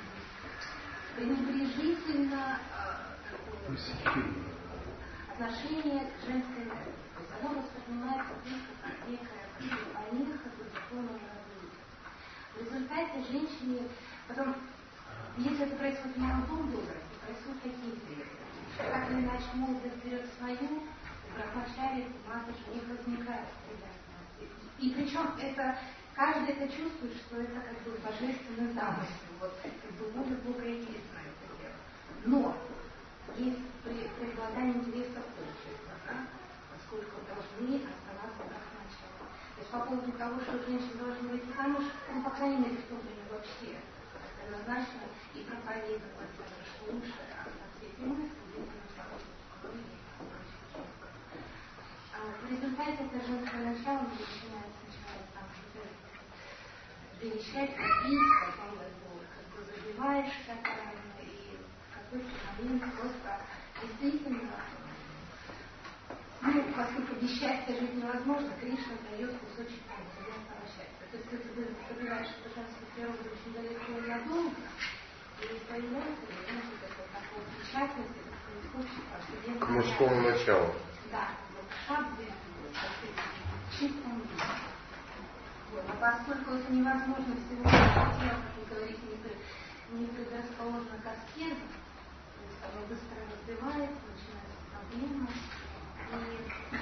пренебрежительно такое отношение к женской энергии. То есть оно воспринимается просто как некая помеха для духовного развития. В результате женщине, потом, если это происходит в молодом возрасте, происходят такие вещи. Так или иначе молодость берет свою, Брахмачари, матушка, у них возникает привязанность. И причем это, каждый это чувствует, что это как бы божественный замысел, вот как бы Бога Бога и есть на это дело. Но есть преобладание интересов общества, да? Поскольку должны оставаться Брахмачари. То есть по поводу того, что женщины должны выйти замуж, ну, по крайней мере, в то время вообще однозначно и проповедовать, что лучше остаться этим мыслью, в результате это женское начало начинает сначала там что-то верещать, бить, потом как бы забиваешься правильно, и в какой-то момент просто действительно, ну, поскольку без счастья жить невозможно, Кришна дает кусочек совместного счастья. То есть ты забиваешь эту женскую природу очень далеко и надолго, и появляется элемент такого замечательности, такого источника, к мужскому началу. Да. Шабды, чистом виде. Вот. А поскольку это невозможно всего, как вы говорите, не, не предрасположено к аскезу, то есть оно быстро развивается, начинаются проблемы, и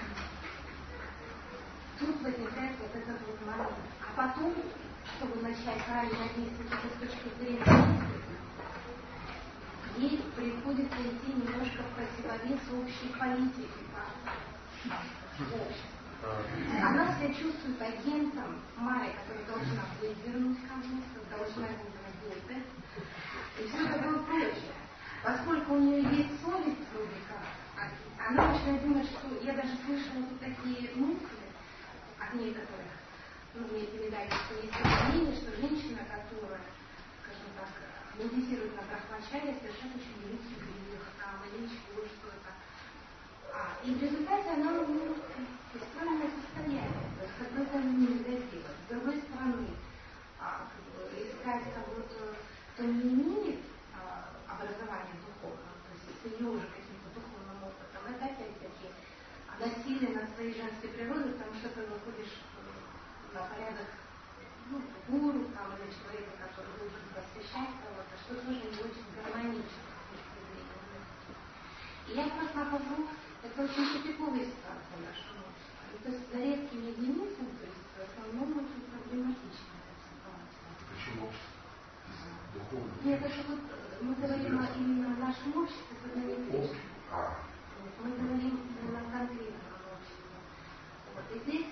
тут возникает вот этот вот момент. А потом, чтобы начать правильно действовать с точки зрения ей приходится идти немножко в противовес общей политики общества. Она себя чувствует агентом Майи, которая должна выдернуть кого-то, должна его работать и все такое прочее. Поскольку у нее есть совесть вроде как, она начинает думать, что я даже слышала вот такие мысли от некоторых, ну, мне передали, что есть мнение, что женщина, которая, скажем так, медитирует на Брахмачаре, совершенно очень великий грех, там, или ничего, что-то. А, и в результате она ну, в странное состояние. То есть, с одной стороны, нельзя делать, с другой стороны, а, как бы, искать кого-то, кто не имеет а, образования духовного, то есть с ее уже каким-то духовным опытом, это опять-таки насилие над своей женской природой, потому что ты выходишь на порядок ну, гуру там, или человека, который должен просвещать кого-то, что тоже не очень гармонично с точки зрения. И я просто нахожу, это очень тупиковая ситуация в нашем обществе. И, то есть за редкими единицами, то есть в основном очень проблематична эта ситуация. Почему общество? Духовное? Нет, это же вот мы говорим о, именно о нашем обществе, когда не обществе. Мы говорим именно о конкретном обществе. Вот. И здесь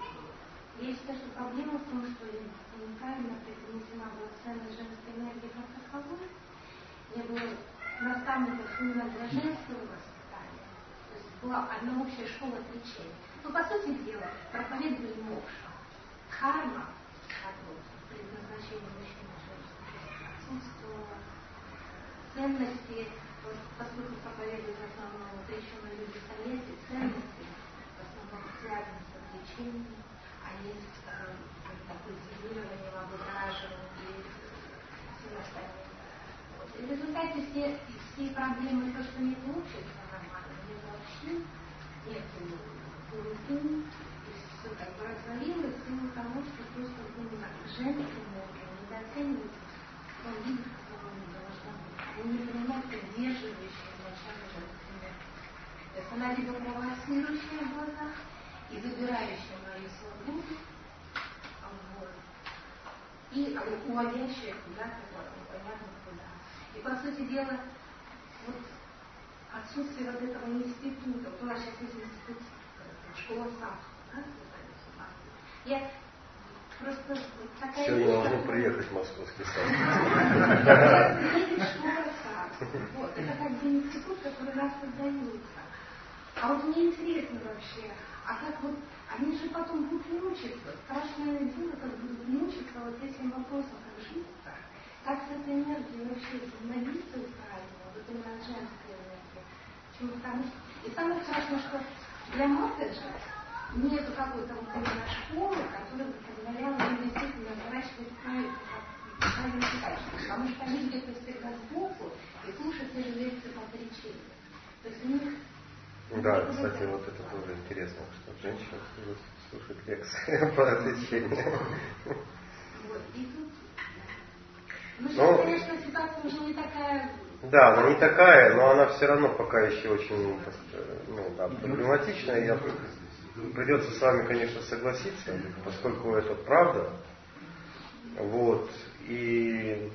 я считаю, что проблема в том, что неправильно преподнесена была ценность женской энергии как таковой, не было наставников именно для женского воспитания. То есть была одна общая школа отличия. Но, по сути дела, проповедовали мокша. Дхарма, предназначение мужчины и женщины, отсутствовало. Ценности, вот, поскольку проповедуют в основном отреченные люди советы, ценности в основном связаны с отречением. Они с э, культивированием, облагораживанием и всем остальным. Вот. И в результате все, все проблемы, то, что нет общества нормально, нет вообще, нет глубин, и все как бы развалилось в силу того, что просто именно женские энергии недооцениваются в том виде, в котором они должны быть. Они не принимают поддерживающие начало женской энергии. То есть она либо провоцирующая в глазах, и забирающая мою свободу, вот, и уводящая куда-то, непонятно куда. И, по сути дела, вот отсутствие вот этого института, вот у нас сейчас есть институт, школа Садху, да? Я просто вот такая... Сегодня должны приехать в московский сад. Школа Садху. Вот, это как бы институт, который нас создается. А вот мне интересно вообще, а как вот, они же потом будут мучиться. Страшное дело, как будут мучиться вот этим вопросом, как жить-то. Как с этой энергией вообще взаимодействовать правильно, вот именно женская энергия. Почему? Потому что... И самое страшное, что для Матаджа нету какой-то вот именно школы, которая бы позволяла им действительно выращивать правильное качество. Потому что они где-то всегда сбоку и слушают те же лекции по отречению. То есть у них... Да, кстати, вот это тоже интересно, что женщина слушает лекции по отречению. Вот, и тут... Ну, сейчас, конечно, ситуация уже не такая... Да, она не такая, но она все равно пока еще очень ну, да, проблематичная. Я придется с вами, конечно, согласиться, поскольку это правда. Вот. И,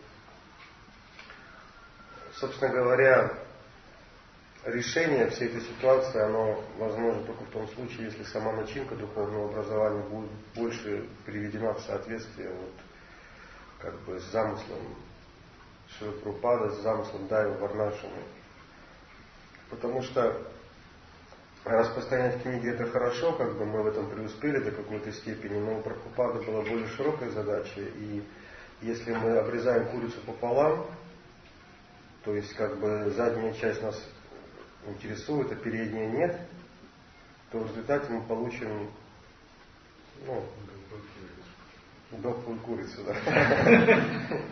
собственно говоря, решение всей этой ситуации, оно возможно только в том случае, если сама начинка духовного образования будет больше приведена в соответствие вот, как бы с замыслом Шрила Прабхупады, с замыслом Дайвы Варнашины. Потому что распространять книги это хорошо, как бы мы в этом преуспели до какой-то степени, но у Прабхупады была более широкая задача, и если мы обрезаем курицу пополам, то есть как бы задняя часть нас интересует, а передняя нет, то в результате мы получим ну, дохлую курицу. Да.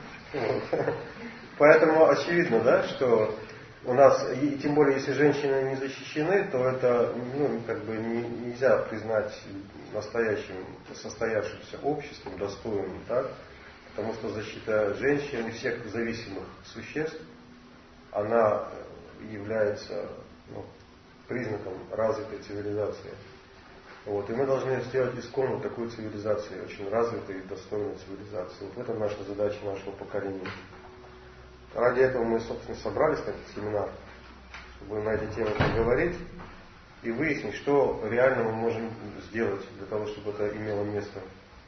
Поэтому очевидно, да, что у нас, и тем более если женщины не защищены, то это ну, как бы не, нельзя признать настоящим, состоявшимся обществом, достойным, так? Потому что защита женщин и всех зависимых существ, она является ну, признаком развитой цивилизации. Вот. И мы должны сделать исконную такую цивилизацию, очень развитой и достойную цивилизацию. Вот в этом наша задача нашего поколения. ради этого мы, собственно, собрались на этот семинар, чтобы на эти темы поговорить и выяснить, что реально мы можем сделать для того, чтобы это имело место.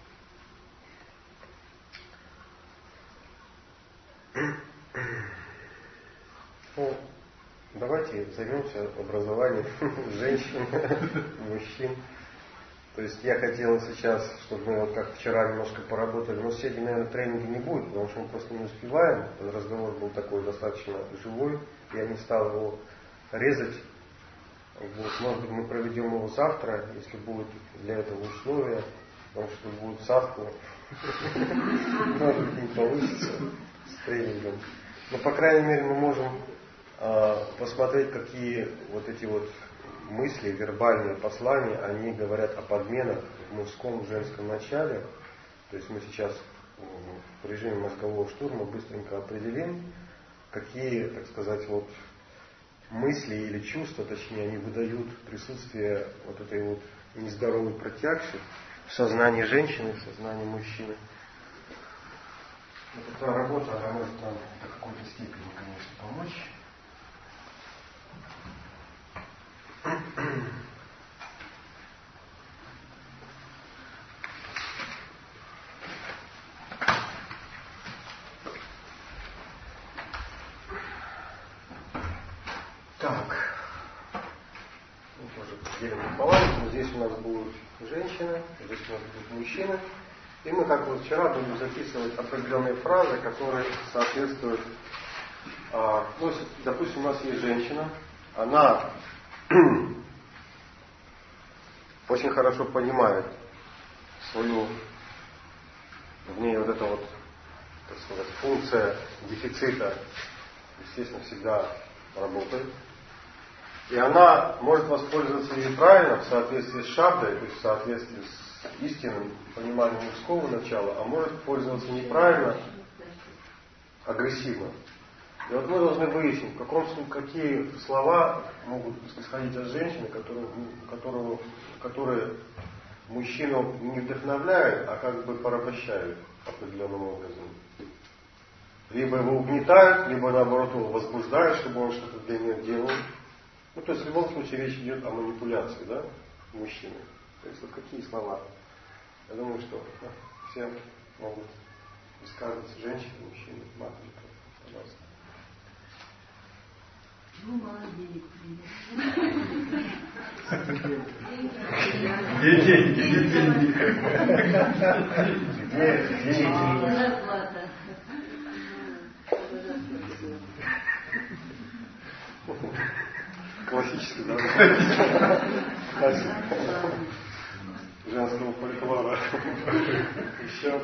Ну, давайте займемся образованием женщин, мужчин. То есть я хотел сейчас, чтобы мы вот как вчера немножко поработали, но сегодня, наверное, тренинга не будет, потому что мы просто не успеваем. Разговор был такой достаточно живой, я не стал его резать. Вот, может быть, мы проведем его завтра, если будет для этого условия, потому что будет садку. Может быть, не получится с тренингом. Но, по крайней мере, мы можем э, посмотреть, какие вот эти вот мысли, вербальные послания, они говорят о подменах в мужском и женском начале. То есть мы сейчас в режиме мозгового штурма быстренько определим, какие, так сказать, вот мысли или чувства, точнее, они выдают присутствие вот этой вот нездоровой протягшей в сознании женщины, в сознании мужчины. Вот эта работа, она может нам до какой-то степени, конечно, помочь. Так, мы тоже поделим пополам. Здесь у нас будут женщины, здесь у нас будут мужчины. И мы, как вот вчера, будем записывать определенные фразы, которые соответствуют. А, ну, допустим, у нас есть женщина, она очень хорошо понимает свою, в ней вот эта вот, так сказать, функция дефицита, естественно, всегда работает. И она может воспользоваться ей правильно в соответствии с шабдой, то есть в соответствии с истинным пониманием мужского начала, а может пользоваться неправильно, агрессивно. И вот мы должны выяснить, в каком случае, какие слова могут исходить от женщины, которые, которую, которые мужчину не вдохновляют, а как бы порабощают определенным образом. Либо его угнетают, либо наоборот его возбуждают, чтобы он что-то для нее делал. Ну, то есть в любом случае речь идет о манипуляции, да, мужчины. То есть вот какие слова? Я думаю, что да, все могут высказываться, женщины, мужчины, матушка, пожалуйста. Ну, молодец. Деньги, деньги. Зарплата. Классический, да? Классика. Женского фольклора. Еще.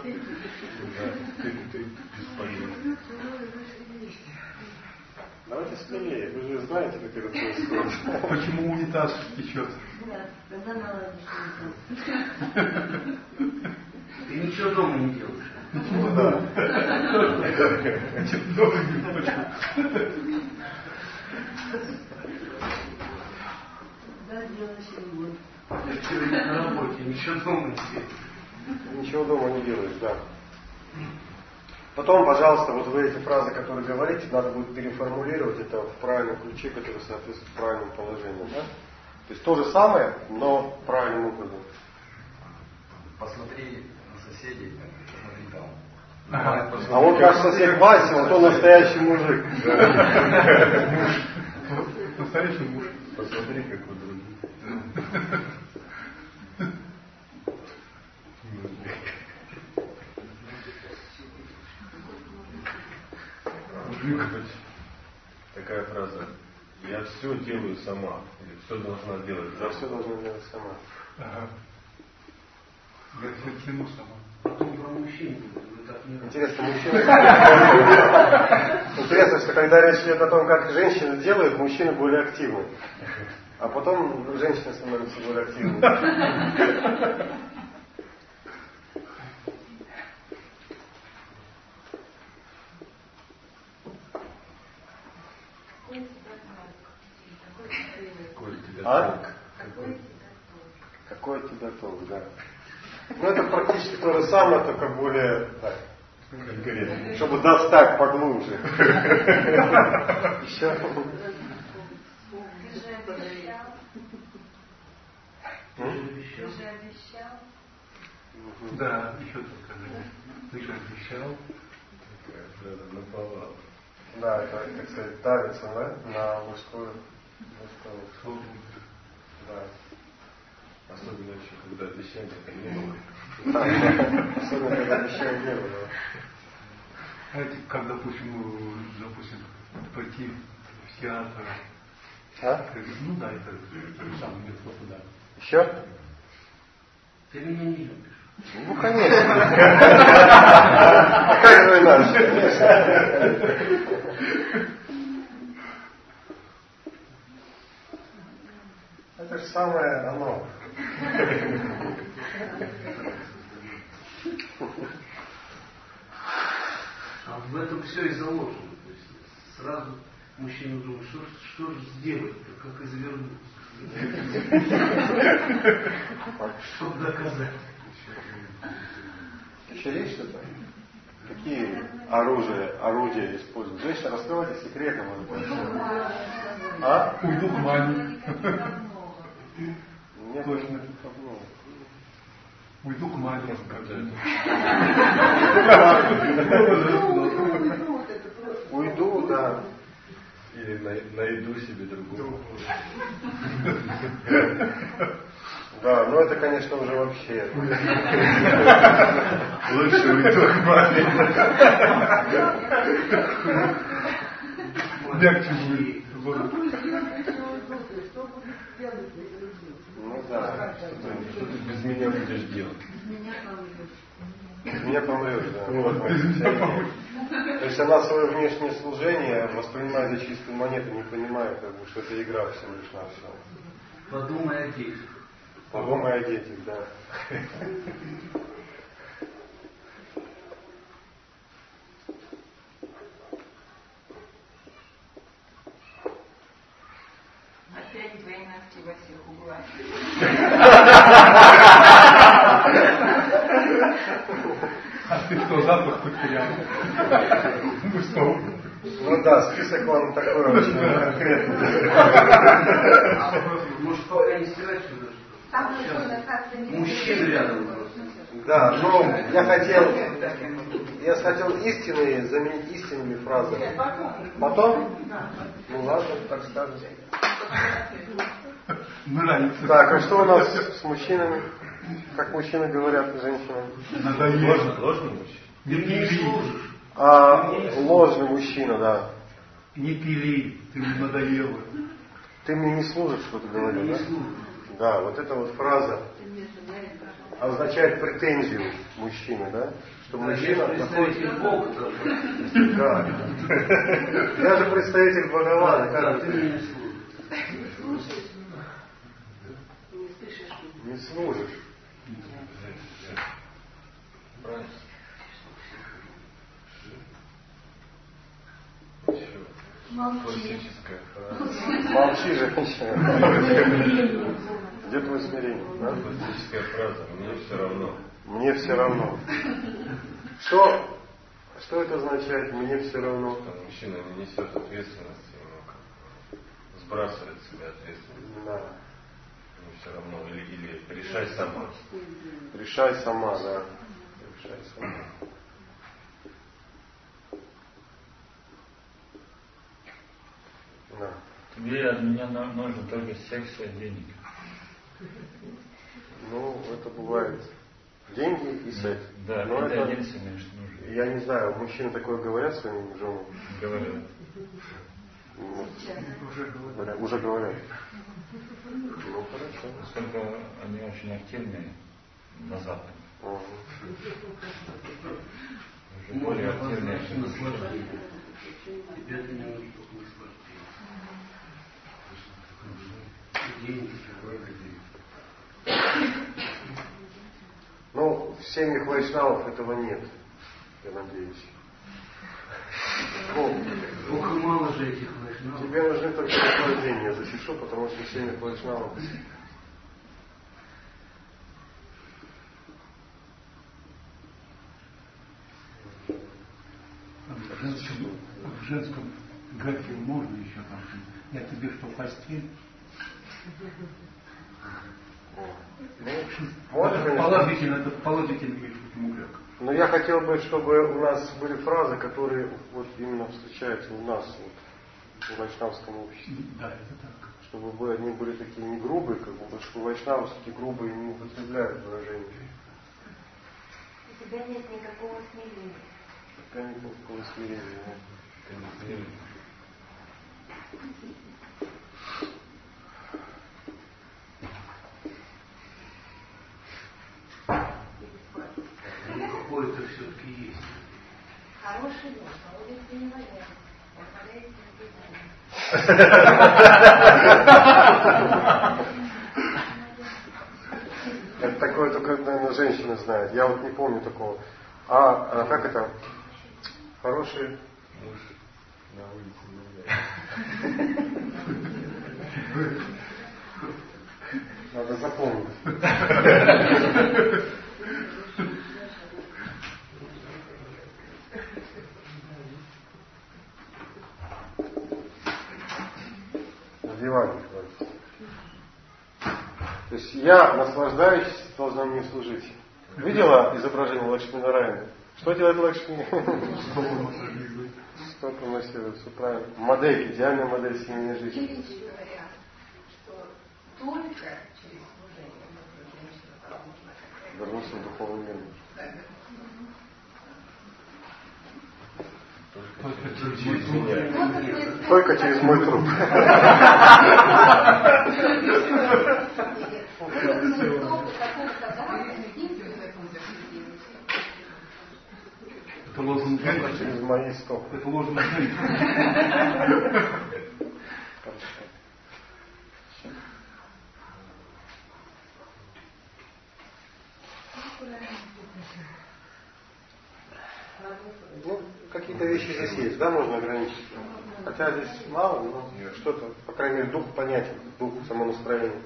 Давайте смелее, вы же знаете, как это происходит. Почему унитаз течет? Да, когда наладишь Ты ничего дома не делаешь. Ну да. Дома не хочу. Да, делаешь ремонт. Я сегодня на работе, ничего дома не делаешь. Ничего дома не делаешь, да. Потом, пожалуйста, вот вы эти фразы, которые говорите, надо будет переформулировать это в правильном ключе, который соответствует правильному положению. Да? То есть то же самое, но правильным образом. Посмотри на соседей, посмотри там. Ага. А вот наш сосед Вася, вот он настоящий мужик. Настоящий муж. Посмотри, как вы другие. Такая фраза. Я все делаю сама. Или все должна делать. Я все должна делать сама. Ага. Я все тяну сама. Потом про мужчин. Интересно, мужчина... Интересно, что когда речь идет о том, как женщины делают, мужчины более активны. А потом женщины становятся более активными. А? Какой у тебя толк, да. Ну это практически то же самое, только более так, Конкретно. Чтобы достать поглубже. Еще. Ты же обещал. Ты же обещал. Да, еще только скажи. Ты же обещал. Такая фраза наповала. Да, это, так сказать, давится, да, на мужскую, мужскую. Да. Особенно еще, когда обещания это не было. Да, особенно, когда обещания не было. Знаете, как, допустим, допустим, пойти в театр. А? Ну да, это то же самое, нет слова, да. Еще? Ты меня не любишь. Ну, конечно. А как же иначе? Это же самое оно. А в этом все и заложено. То есть сразу мужчина думает, что, что же сделать-то, как извернуться. Чтобы доказать. Еще есть что-то? Какие оружия, орудия используют? Женщина, раскрывайте секреты, может быть. А? Уйду к маме. Нет, точно. Уйду к маме. Уйду, да. Или найду себе другого. Да, но это, конечно, уже вообще. Лучше уйду к маме. Мягче будет. Ну да. Что ты без меня будешь делать? Без меня помрешь, да. Вот. То есть она свое внешнее служение воспринимает за чистую монету, не понимает, как бы, что это игра всего лишь на все. Подумай о детях. Подумай о детях, да. Опять две ногти во всех углах. А ты что, запах потерял? Ну что? Ну да, список вам такой очень конкретный. Может, пока не стирать сюда? Там мужчина как-то не... Мужчина рядом просто. Да, но я хотел, я хотел истинные заменить истинными фразами. Потом? Ну ладно, так скажем. Нравится. Так, а что у нас с мужчинами? Как мужчины говорят женщинам? Надоело. Ложный мужчина? Не пили. А, ложный мужчина, да. Не пили, ты мне надоело. Ты мне не служишь, что ты говорил, да? Да, вот эта вот фраза означает претензию мужчины, да? Что мужчина представитель Бога. Да. Я же представитель Бхагавана, как Ты ты? меня не слушаешь. Не служишь. Классическая фраза. Молчи, женщина. Где твое смирение? Да? Классическая фраза. Мне все равно. Мне все равно. Что, что это означает? Мне все равно. Что мужчина не несет ответственности, ему как бы сбрасывает с себя ответственность. Да. Ему все равно. Или, или решай сама. Решай сама, да. Решай сама. Да. Тебе от меня нужен только секс и денег. Ну, это бывает. Деньги и секс. Да, но это это, единственное, что нужно. я не знаю, мужчины такое говорят своим женам? Говорят. Ну, уже говорят. Уже говорят. Ну, хорошо. Поскольку они очень активные на Западе. Угу. Уже более активные, чем наслаждение. Тебе это не нужно наслаждение. Деньги, какое-то деньги. Ну, в семьях вайшнавов этого нет, я надеюсь. Ну, Ох, и мало же этих вайшнавов. тебе нужны только наслаждения, я запишу, потому что в семьях вайшнавов. я тебе что, постель? Можно, положительно, это положительный упрек. Но я хотел бы, чтобы у нас были фразы, которые вот именно встречаются у нас, вот, в вайшнавском обществе. Да, это так. Чтобы они были такие не грубые, как бы, потому что вайшнавы такие грубые не употребляют выражения. У тебя нет никакого смирения. Пока нет никакого смирения. Да. Какое-то все-таки есть. Хороший дом, а улицы не валяют. Он валяется в Это такое только, наверное, женщины знают. Я вот не помню такого. А, а как это? Хороший муж на улице не валяет. Надо запомнить. Надевание. То есть я, наслаждаюсь, должна мне служить. Видела изображение Лакшми Нараяны? Что делает Лакшми? Что промассирует, все правильно. Модель, идеальная модель семейной жизни. Кирич говорят, что только через служение может женщина возможно Вернуться в духовный мир. Только через меня. Только через мой труп. Это лозунг Только через мои стопы. Это лозунг жизни. Хорошо. Ну, какие-то вещи здесь есть, да, можно ограничить. Хотя здесь мало, но что-то, по крайней мере, дух понятен, дух самонастроения.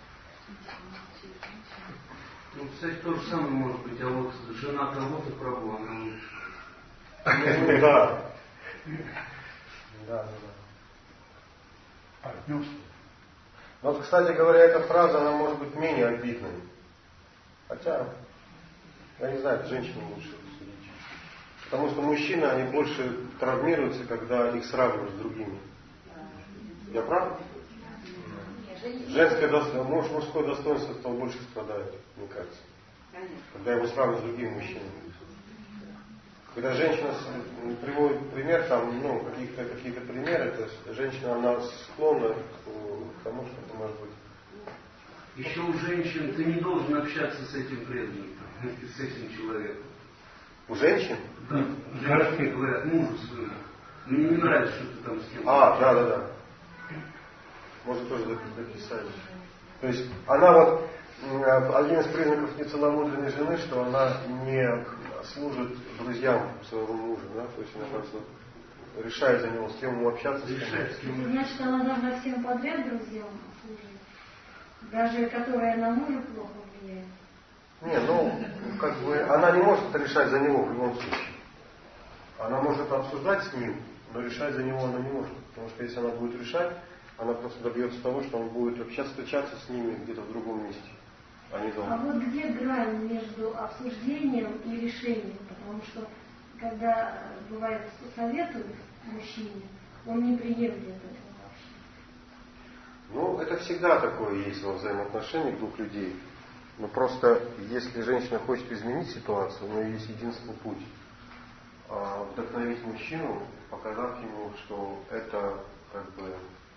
Ну, кстати, то же самое может быть, а вот жена кого-то пробовала, она лучше. Ну, да. Да, да, да. Партнерство. Но вот, кстати говоря, эта фраза, она может быть менее обидной. Хотя, я не знаю, женщинам лучше судить. Потому что мужчины, они больше травмируются, когда их сравнивают с другими. Я прав? Женское достоинство, муж, мужское достоинство стало больше страдает, мне кажется. Когда его сравнивают с другими мужчинами. Когда женщина приводит пример, там, ну, какие-то какие-то примеры, то есть женщина, она склонна к тому, что это может быть. Еще у женщин ты не должен общаться с этим преданным, с этим человеком. У женщин? Да. Женщины говорят мужу своему. Мне не нравится, что ты там с кем. А, да, да, да. Можно тоже записать. То есть она вот, один из признаков нецеломудренной жены, что она не служит друзьям своего мужа, да, то есть она просто решает за него, с кем ему общаться. Решает, с кем. Значит, она должна всем подряд друзьям служить, даже которые на мужа плохо влияют. Не, ну, как бы, она не может это решать за него в любом случае. Она может это обсуждать с ним, но решать за него она не может. Потому что если она будет решать, она просто добьется того, что он будет вообще встречаться с ними где-то в другом месте. Они дома. А вот где грань между обсуждением и решением? Потому что, когда бывает советуют мужчине, он не приемлет этого вообще. Ну, это всегда такое есть во взаимоотношениях двух людей. Но просто, если женщина хочет изменить ситуацию, у нее есть единственный путь. Вдохновить мужчину, показав ему, что это как бы,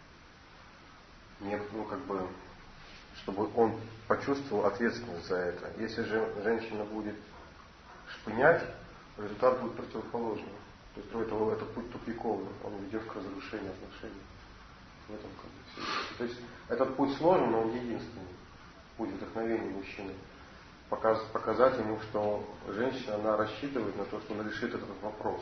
не, ну, как бы, чтобы он почувствовал ответственность за это. Если же женщина будет шпынять, результат будет противоположным. То есть это, это путь тупиковый, он ведет к разрушению отношений. В этом как бы все. То есть этот путь сложен, но он единственный. Путь вдохновения мужчины. Показ, показать ему, что женщина, она рассчитывает на то, что она решит этот вопрос.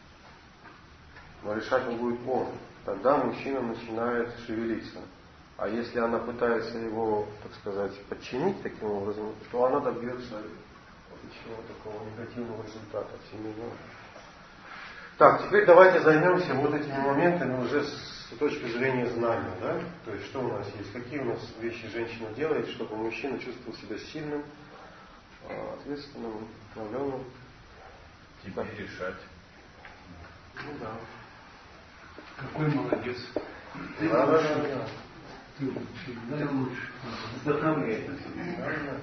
Но решать он будет он. Тогда мужчина начинает шевелиться. А если она пытается его, так сказать, подчинить таким образом, то она добьется отличного такого негативного результата семейного. Так, теперь давайте займемся вот этими моментами уже с с точки зрения знания, да? То есть что у нас есть, какие у нас вещи женщина делает, чтобы мужчина чувствовал себя сильным, ответственным, управленным. Тебе решать. Ну да. Какой молодец. Ты да, лучше. Да, да. Ты лучше. Да, ты лучше. Вдохновляет на себя. Да, да.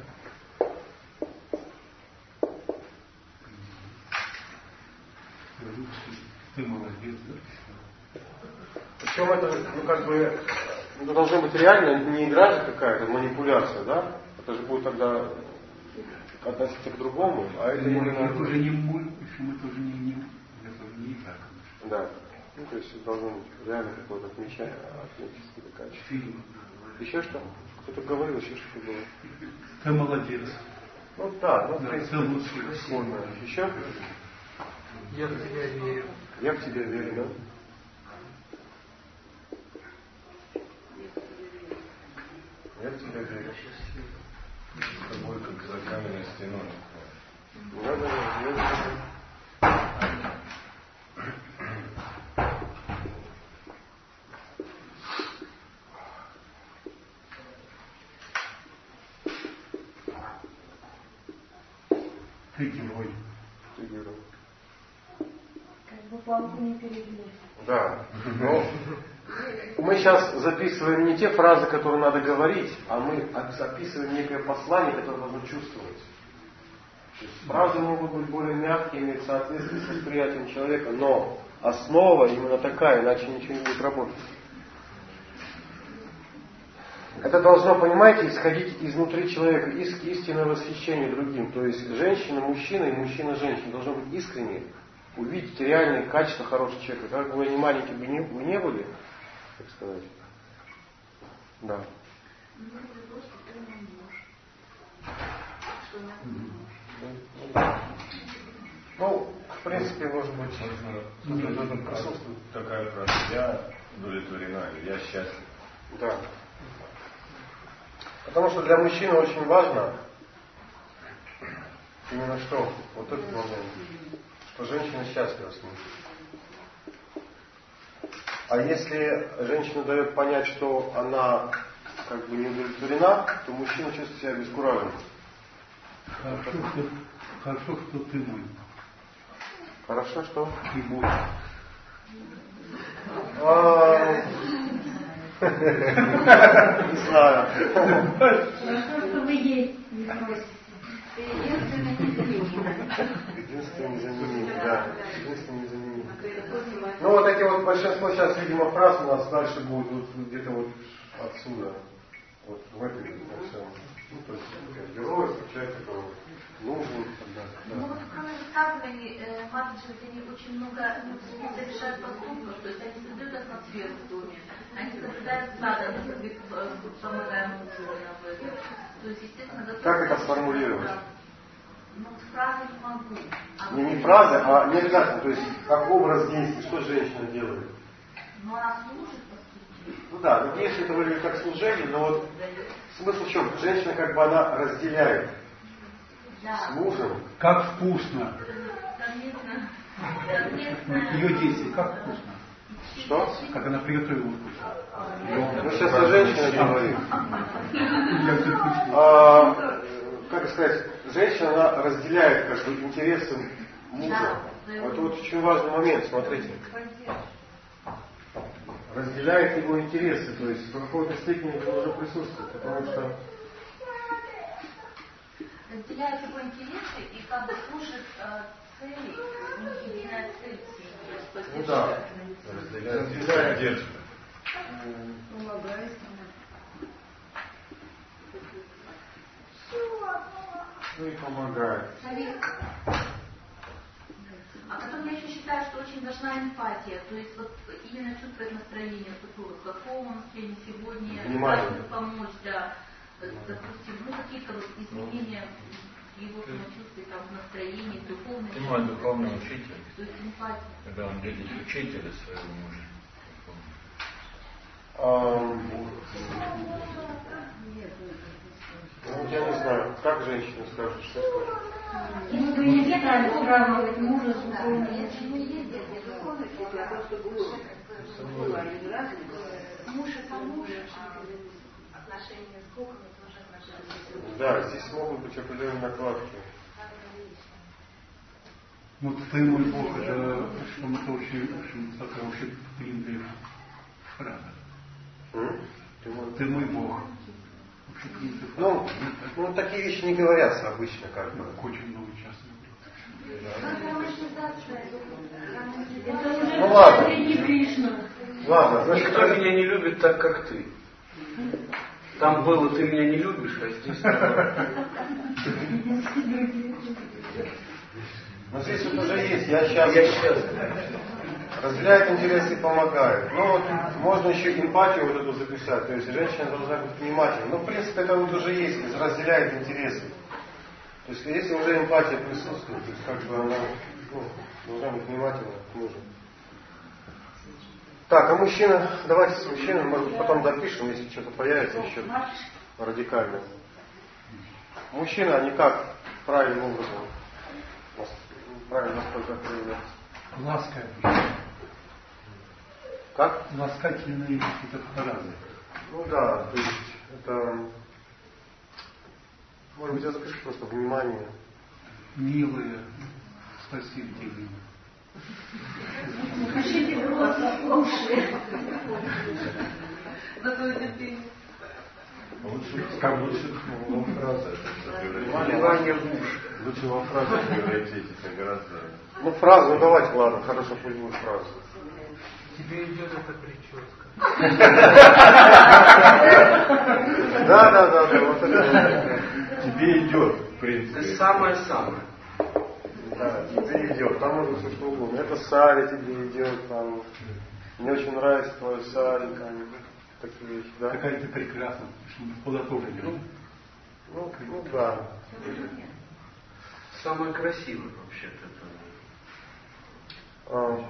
Ты лучше. Ты молодец, да? Причем это, ну как бы, это должно быть реально не игра же какая-то, манипуляция, да? Это же будет тогда относиться к другому, а это мы, именно... это уже не мы, мы тоже не, не, это не игра, конечно. Да. Ну, то есть должно быть реально какое-то отмечание, отмеческое такая. Фильм. Еще что? Кто-то говорил, еще что было. Ты молодец. Ну да, ну в да, принципе, лучше. сложно. Еще? Я в тебя верю. Я в тебя верю, да? Я в тебя верю. С тобой как за каменной стеной. Да, да, да, да. Ты герой. Ты герой. Как бы палку не перегнуть. Да. Но мы сейчас записываем не те фразы, которые надо говорить, а мы записываем некое послание, которое должно чувствовать. То есть фразы могут быть более мягкими в соответствии с восприятием человека, но основа именно такая, иначе ничего не будет работать. Это должно, понимаете, исходить изнутри человека, из истинного восхищения другим. То есть женщина, мужчина и мужчина, женщина должны быть искренне, увидеть реальные качества хорошего человека. Как бы они маленькие бы не, не были, так сказать. Да. Ну, в принципе, может быть, нужно, нужно присутствовать такая фраза. Я удовлетворена, я счастлив. Да. Потому что для мужчины очень важно именно что? Вот этот момент. Что женщина счастлива с ним. А если женщина дает понять, что она как бы не удовлетворена, то мужчина чувствует себя обескураженным. Хорошо, что, хорошо, что ты мой. Хорошо, что? Ты мой. Не знаю. Хорошо, что вы есть не просите. Единственный незаменимый, да. Единственный незаменимый. Ну вот эти вот большинство сейчас, видимо, фраз у нас дальше будут вот, где-то вот отсюда. Вот в этой всем. Ну, то есть герой, человек, который нужен. Да, да. Ну вот кроме высказываний, э, матушек, они очень много ну, совершают поступков, то есть они создают атмосферу в доме, они соблюдают сад, они помогают мужу в этом. То есть, естественно, как это сформулировать? Ну, фразы не могу. А не, не фразы, а не обязательно, то есть как образ действий, что женщина делает. Ну, она служит, по сути. Ну да, но если это выглядит как служение, но вот смысл в чем? Женщина как бы она разделяет да. с мужем. Как вкусно. Совместно. Совместно. Ее действия, как вкусно. Что? Как она приготовила вкусно. Ну сейчас о женщине говорим. А, как сказать, женщина она разделяет как бы интересы мужа. Это вот очень важный момент, смотрите. Разделяет его интересы, то есть в какой-то степени это должно присутствовать, потому что разделяет его интересы и как бы служит э, цели, у них единая цель семьи. Ну да. Разделяет и поддержку. Помогает. Ну и помогает. А потом я еще считаю, что очень важна эмпатия, то есть вот именно чувствовать настроение супруга, в каком он настроении сегодня, как помочь, да, допустим, ну какие-то вот изменения в его самочувствии, там, в настроении, в духовной жизни. Ну, духовный учитель. То есть эмпатия. Когда он видит учителя своего мужа. Ну, я не знаю, как женщина скажет, что скажет. Ну, вы не правильно сравнивать мужа с духовным. Муж это муж, а отношения с Богом это уже отношения. Да, здесь могут быть определенные накладки. Ну, ты мой Бог, это что-то очень, очень такая очень принятая фраза. Ты мой, ты мой Бог. Ну, ну, такие вещи не говорятся обычно, как бы. Очень много часто. Ну ладно. Ладно, значит, никто меня не любит так, как ты. Там было, ты меня не любишь, а здесь но здесь вот уже есть, я сейчас, я сейчас разделяет интересы и помогает. Ну вот можно еще эмпатию вот эту записать, то есть женщина должна быть внимательной. Ну в принципе это вот уже есть, разделяет интересы. То есть если уже эмпатия присутствует, то есть как бы она ну, должна быть внимательна к мужу. Так, а мужчина, давайте с мужчиной, может быть, потом допишем, если что-то появится еще радикально. Мужчина, они как правильным образом, правильно насколько проявляются? Лаская. Как? Ласкательные какие-то фразы. Ну да, то есть это, может быть, я запишу просто внимание. Милые, спасибо тебе. Хотите просто уши. Зато терпение. Лучше, как лучше во фразы внимание в уши. Лучше во фразы превратить, это гораздо. Ну фразу, ну давайте, ладно, хорошо, пусть будет фраза. Тебе идет эта прическа. Да, да, да, да, вот это. Тебе идет, в принципе. Это самое-самое. Да, тебе идет, там можно все что угодно. Это сари тебе идет, там. Мне очень нравится твое сари, там, такие вещи, да? Какая ты прекрасна, подготовлена. Ну, ну, ну да. Самое красивое вообще-то. А,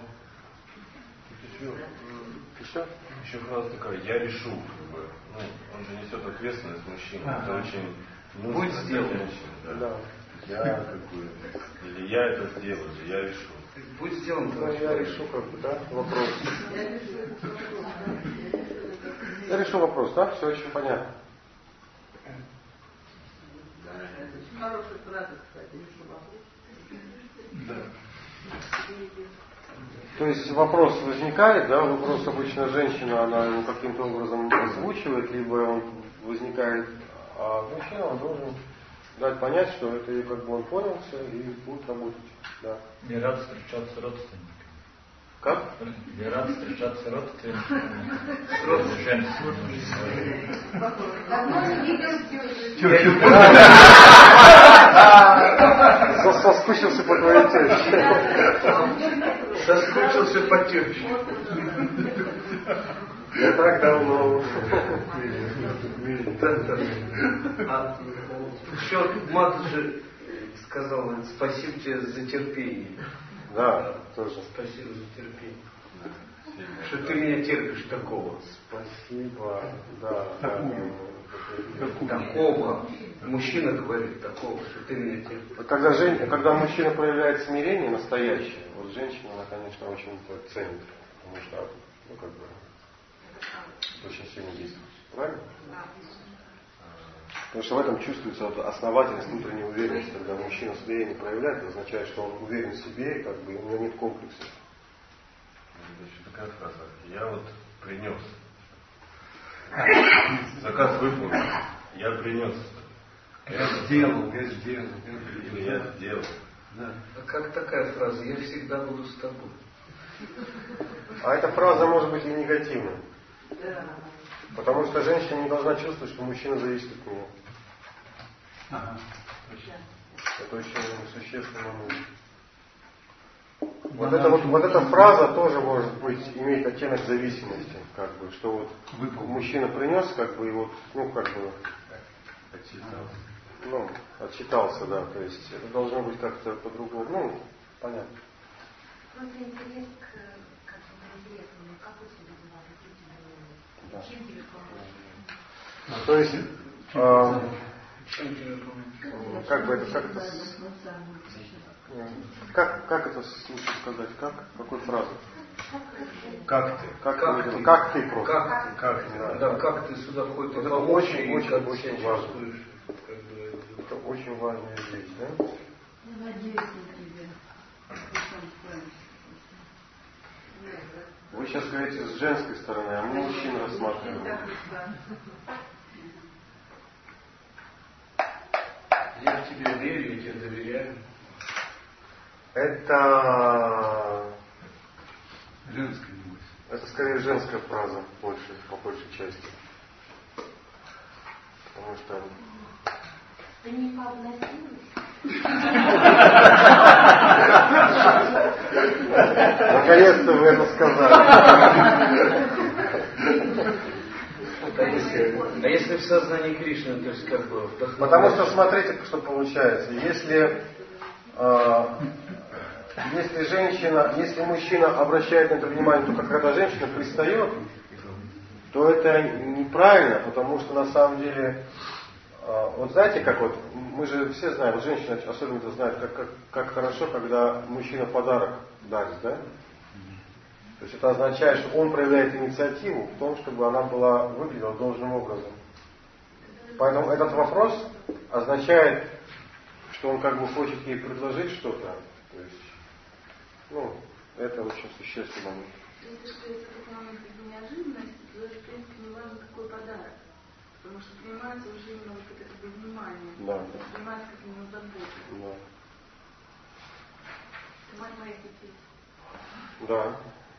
еще? Еще фраза такая, я решу, как бы. Ну, он же несет ответственность мужчины. А, это очень нужно. Будь сделано. Да. Да. Я как бы, или я это сделаю, я решу. Будь сделан. Ну, я решу как бы, да, вопрос. Я решу вопрос, да? Все очень понятно. Хорошая фраза, кстати, решу вопрос. Да. То есть вопрос возникает, да, вопрос обычно женщина, она его каким-то образом озвучивает, либо он возникает, а мужчина он должен дать понять, что это и как бы он понял все и будет работать. Да. Не рад встречаться родственниками. Как? Не рад встречаться родственниками. Родственниками. Соскучился по твоей теще. Соскучился по теще. Не так давно. А еще мать же сказала, спасибо тебе за терпение. Да, тоже. Спасибо за терпение. Что ты меня терпишь такого. Спасибо. Да. Такого. Такого. Мужчина говорит такого, что ты меня терпишь. Когда, жен... Когда мужчина проявляет смирение настоящее, вот женщина, она, конечно, очень это ценит. Потому что, ну, как бы, очень сильно действует. Правильно? Потому что в этом чувствуется вот основательность внутренней уверенности. Когда мужчина смирение проявляет, это означает, что он уверен в себе, и как бы у него нет комплексов. Еще такая фраза. Я вот принес. Заказ выполнен. Я принес. Я сделал, я сделал. Или я сделал. Да. А как такая фраза? Я всегда буду с тобой. А эта фраза может быть и негативной. Потому что женщина не должна чувствовать, что мужчина зависит от нее. Ага. Это очень существенно. Вот, это, вот, вот эта фраза тоже может быть, имеет оттенок зависимости, как бы, что вот Выполнил. мужчина принес, как бы, и вот, ну, как бы, Отчитался. ну, отчитался, да, то есть это должно быть как-то по-другому, ну, понятно. Просто интерес к, как бы, интересному, как у тебя дела, какие у тебя дела, чем тебе помочь? То есть, э, Как бы это, как это, как, как это лучше сказать, как, какой фразой? Как ты? Как, как, ты, ты? как ты просто? Как, как, да, да, как ты сюда входишь? Это очень, очень, очень, очень важно. Как бы, это очень важная вещь, да? Вы сейчас говорите с женской стороны, а мы мужчин рассматриваем. Я в тебе верю, я тебе доверяю. Это женская любовь. Это скорее женская фраза, больше, по большей части. Потому что... Ты не пообносилась? Наконец-то вы это сказали. А если, а если в сознании Кришны, то есть как бы... Потому что смотрите, что получается. Если, э, если женщина, если мужчина обращает на это внимание только когда женщина пристает, то это неправильно, потому что на самом деле, э, вот знаете, как вот, мы же все знаем, вот женщины особенно это знают, как, как, как хорошо, когда мужчина подарок дарит, да? То есть это означает, что он проявляет инициативу в том, чтобы она была выглядела должным образом. Поэтому этот вопрос означает, что он как бы хочет ей предложить что-то. То есть, ну, это очень существенно. Если стоит в этот момент неожиданность, то в принципе не важно какой подарок. Потому что принимается уже именно вот это как бы внимание. Да. Принимается как именно забота. Да. Ты мать моих детей. Да.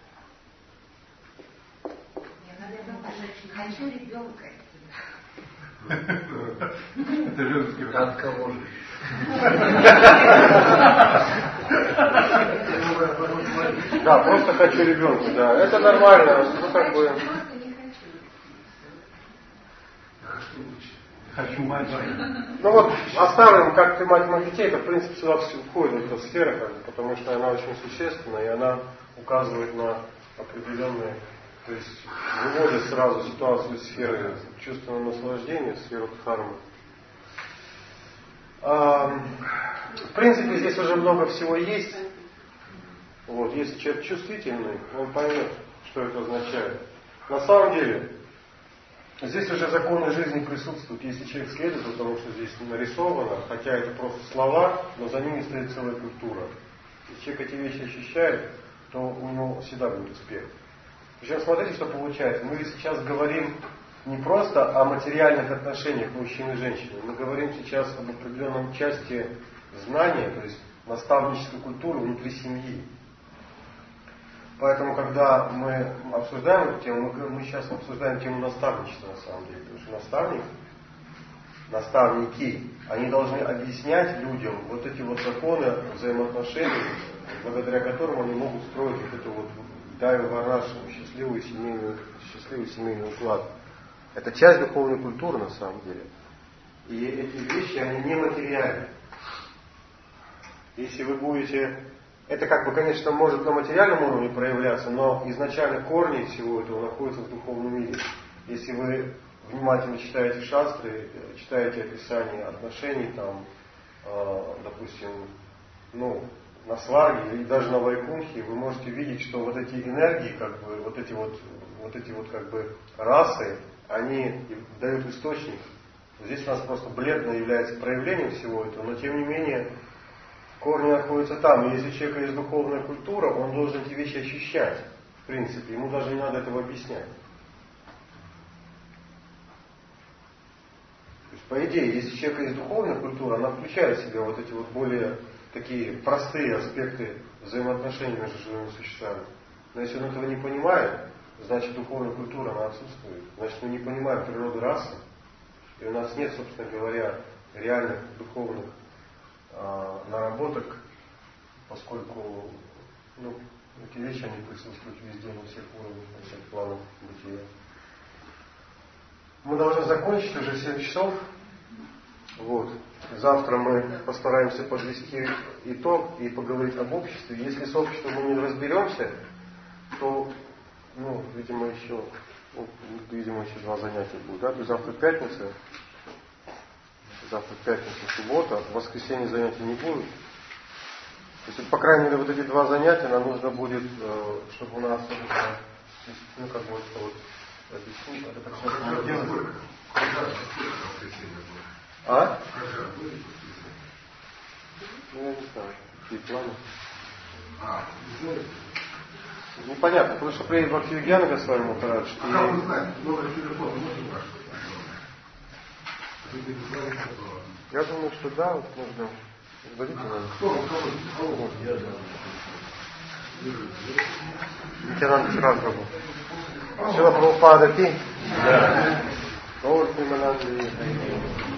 Хочу ребенка. Это женский вопрос. От кого же? Да, просто хочу ребенка, да. Это нормально. Ну, как бы... Хочу мать. Ну вот, оставим, как ты мать моих детей, это в принципе сюда входит эта сфера, как бы, потому что она очень существенна, и она указывает на определенные, то есть выводит сразу ситуацию из сферы чувственного наслаждения в сферу дхармы. А, в принципе, здесь уже много всего есть. Вот, если человек чувствительный, он поймет, что это означает. На самом деле, здесь уже законы жизни присутствуют, если человек следует тому, что здесь нарисовано, хотя это просто слова, но за ними стоит целая культура. Если человек эти вещи ощущает, то у него всегда будет успех. Причем смотрите, что получается. Мы сейчас говорим не просто о материальных отношениях мужчины и женщины, мы говорим сейчас об определенном части знания, то есть наставнической культуры внутри семьи. Поэтому, когда мы обсуждаем эту тему, мы, мы сейчас обсуждаем тему наставничества на самом деле. Потому что наставник, наставники, они должны объяснять людям вот эти вот законы взаимоотношений, благодаря которым они могут строить вот эту вот дайву варашу, счастливый семейный, счастливый семейный уклад. Это часть духовной культуры на самом деле. И эти вещи, они нематериальны. Если вы будете... Это как бы, конечно, может на материальном уровне проявляться, но изначально корни всего этого находятся в духовном мире. Если вы внимательно читаете шастры, читаете описание отношений, там, э, допустим, ну, на сварге или даже на вайкунхе, вы можете видеть, что вот эти энергии, как бы, вот эти вот, вот эти вот как бы расы, они дают источник. Здесь у нас просто бледно является проявлением всего этого, но тем не менее корни находятся там. И если у человека есть духовная культура, он должен эти вещи ощущать. В принципе, ему даже не надо этого объяснять. То есть, по идее, если у человека есть духовная культура, она включает в себя вот эти вот более такие простые аспекты взаимоотношений между живыми существами. Но если он этого не понимает, значит духовная культура, она отсутствует. Значит, мы не понимаем природу расы. И у нас нет, собственно говоря, реальных духовных наработок, поскольку ну, эти вещи они присутствуют везде, на всех уровнях, на всех планах бытия. Мы должны закончить уже семь часов. Вот. Завтра мы постараемся подвести итог и поговорить об обществе. Если с обществом мы не разберемся, то, ну, видимо, еще, ну, видимо, еще два занятия будет. Да? То есть завтра пятница. завтра пятница, суббота, в воскресенье занятий не будет. То есть, по крайней мере, вот эти два занятия нам нужно будет, чтобы у нас, ну, как бы, вот, объяснить, это так что делать. А? Ну, я не знаю, какие планы. Ну, понятно, потому что приедет Бхактивигьяна Госвами Махарадж. А и... как вы знаете, номер телефона можно ваш? Я думаю, что да, вот можно. Сдадите нам. Кто? Кого? Я знаю. Нитянанда Чарабху. Шила Прабхупада Ки? Да. Гаур Примананда.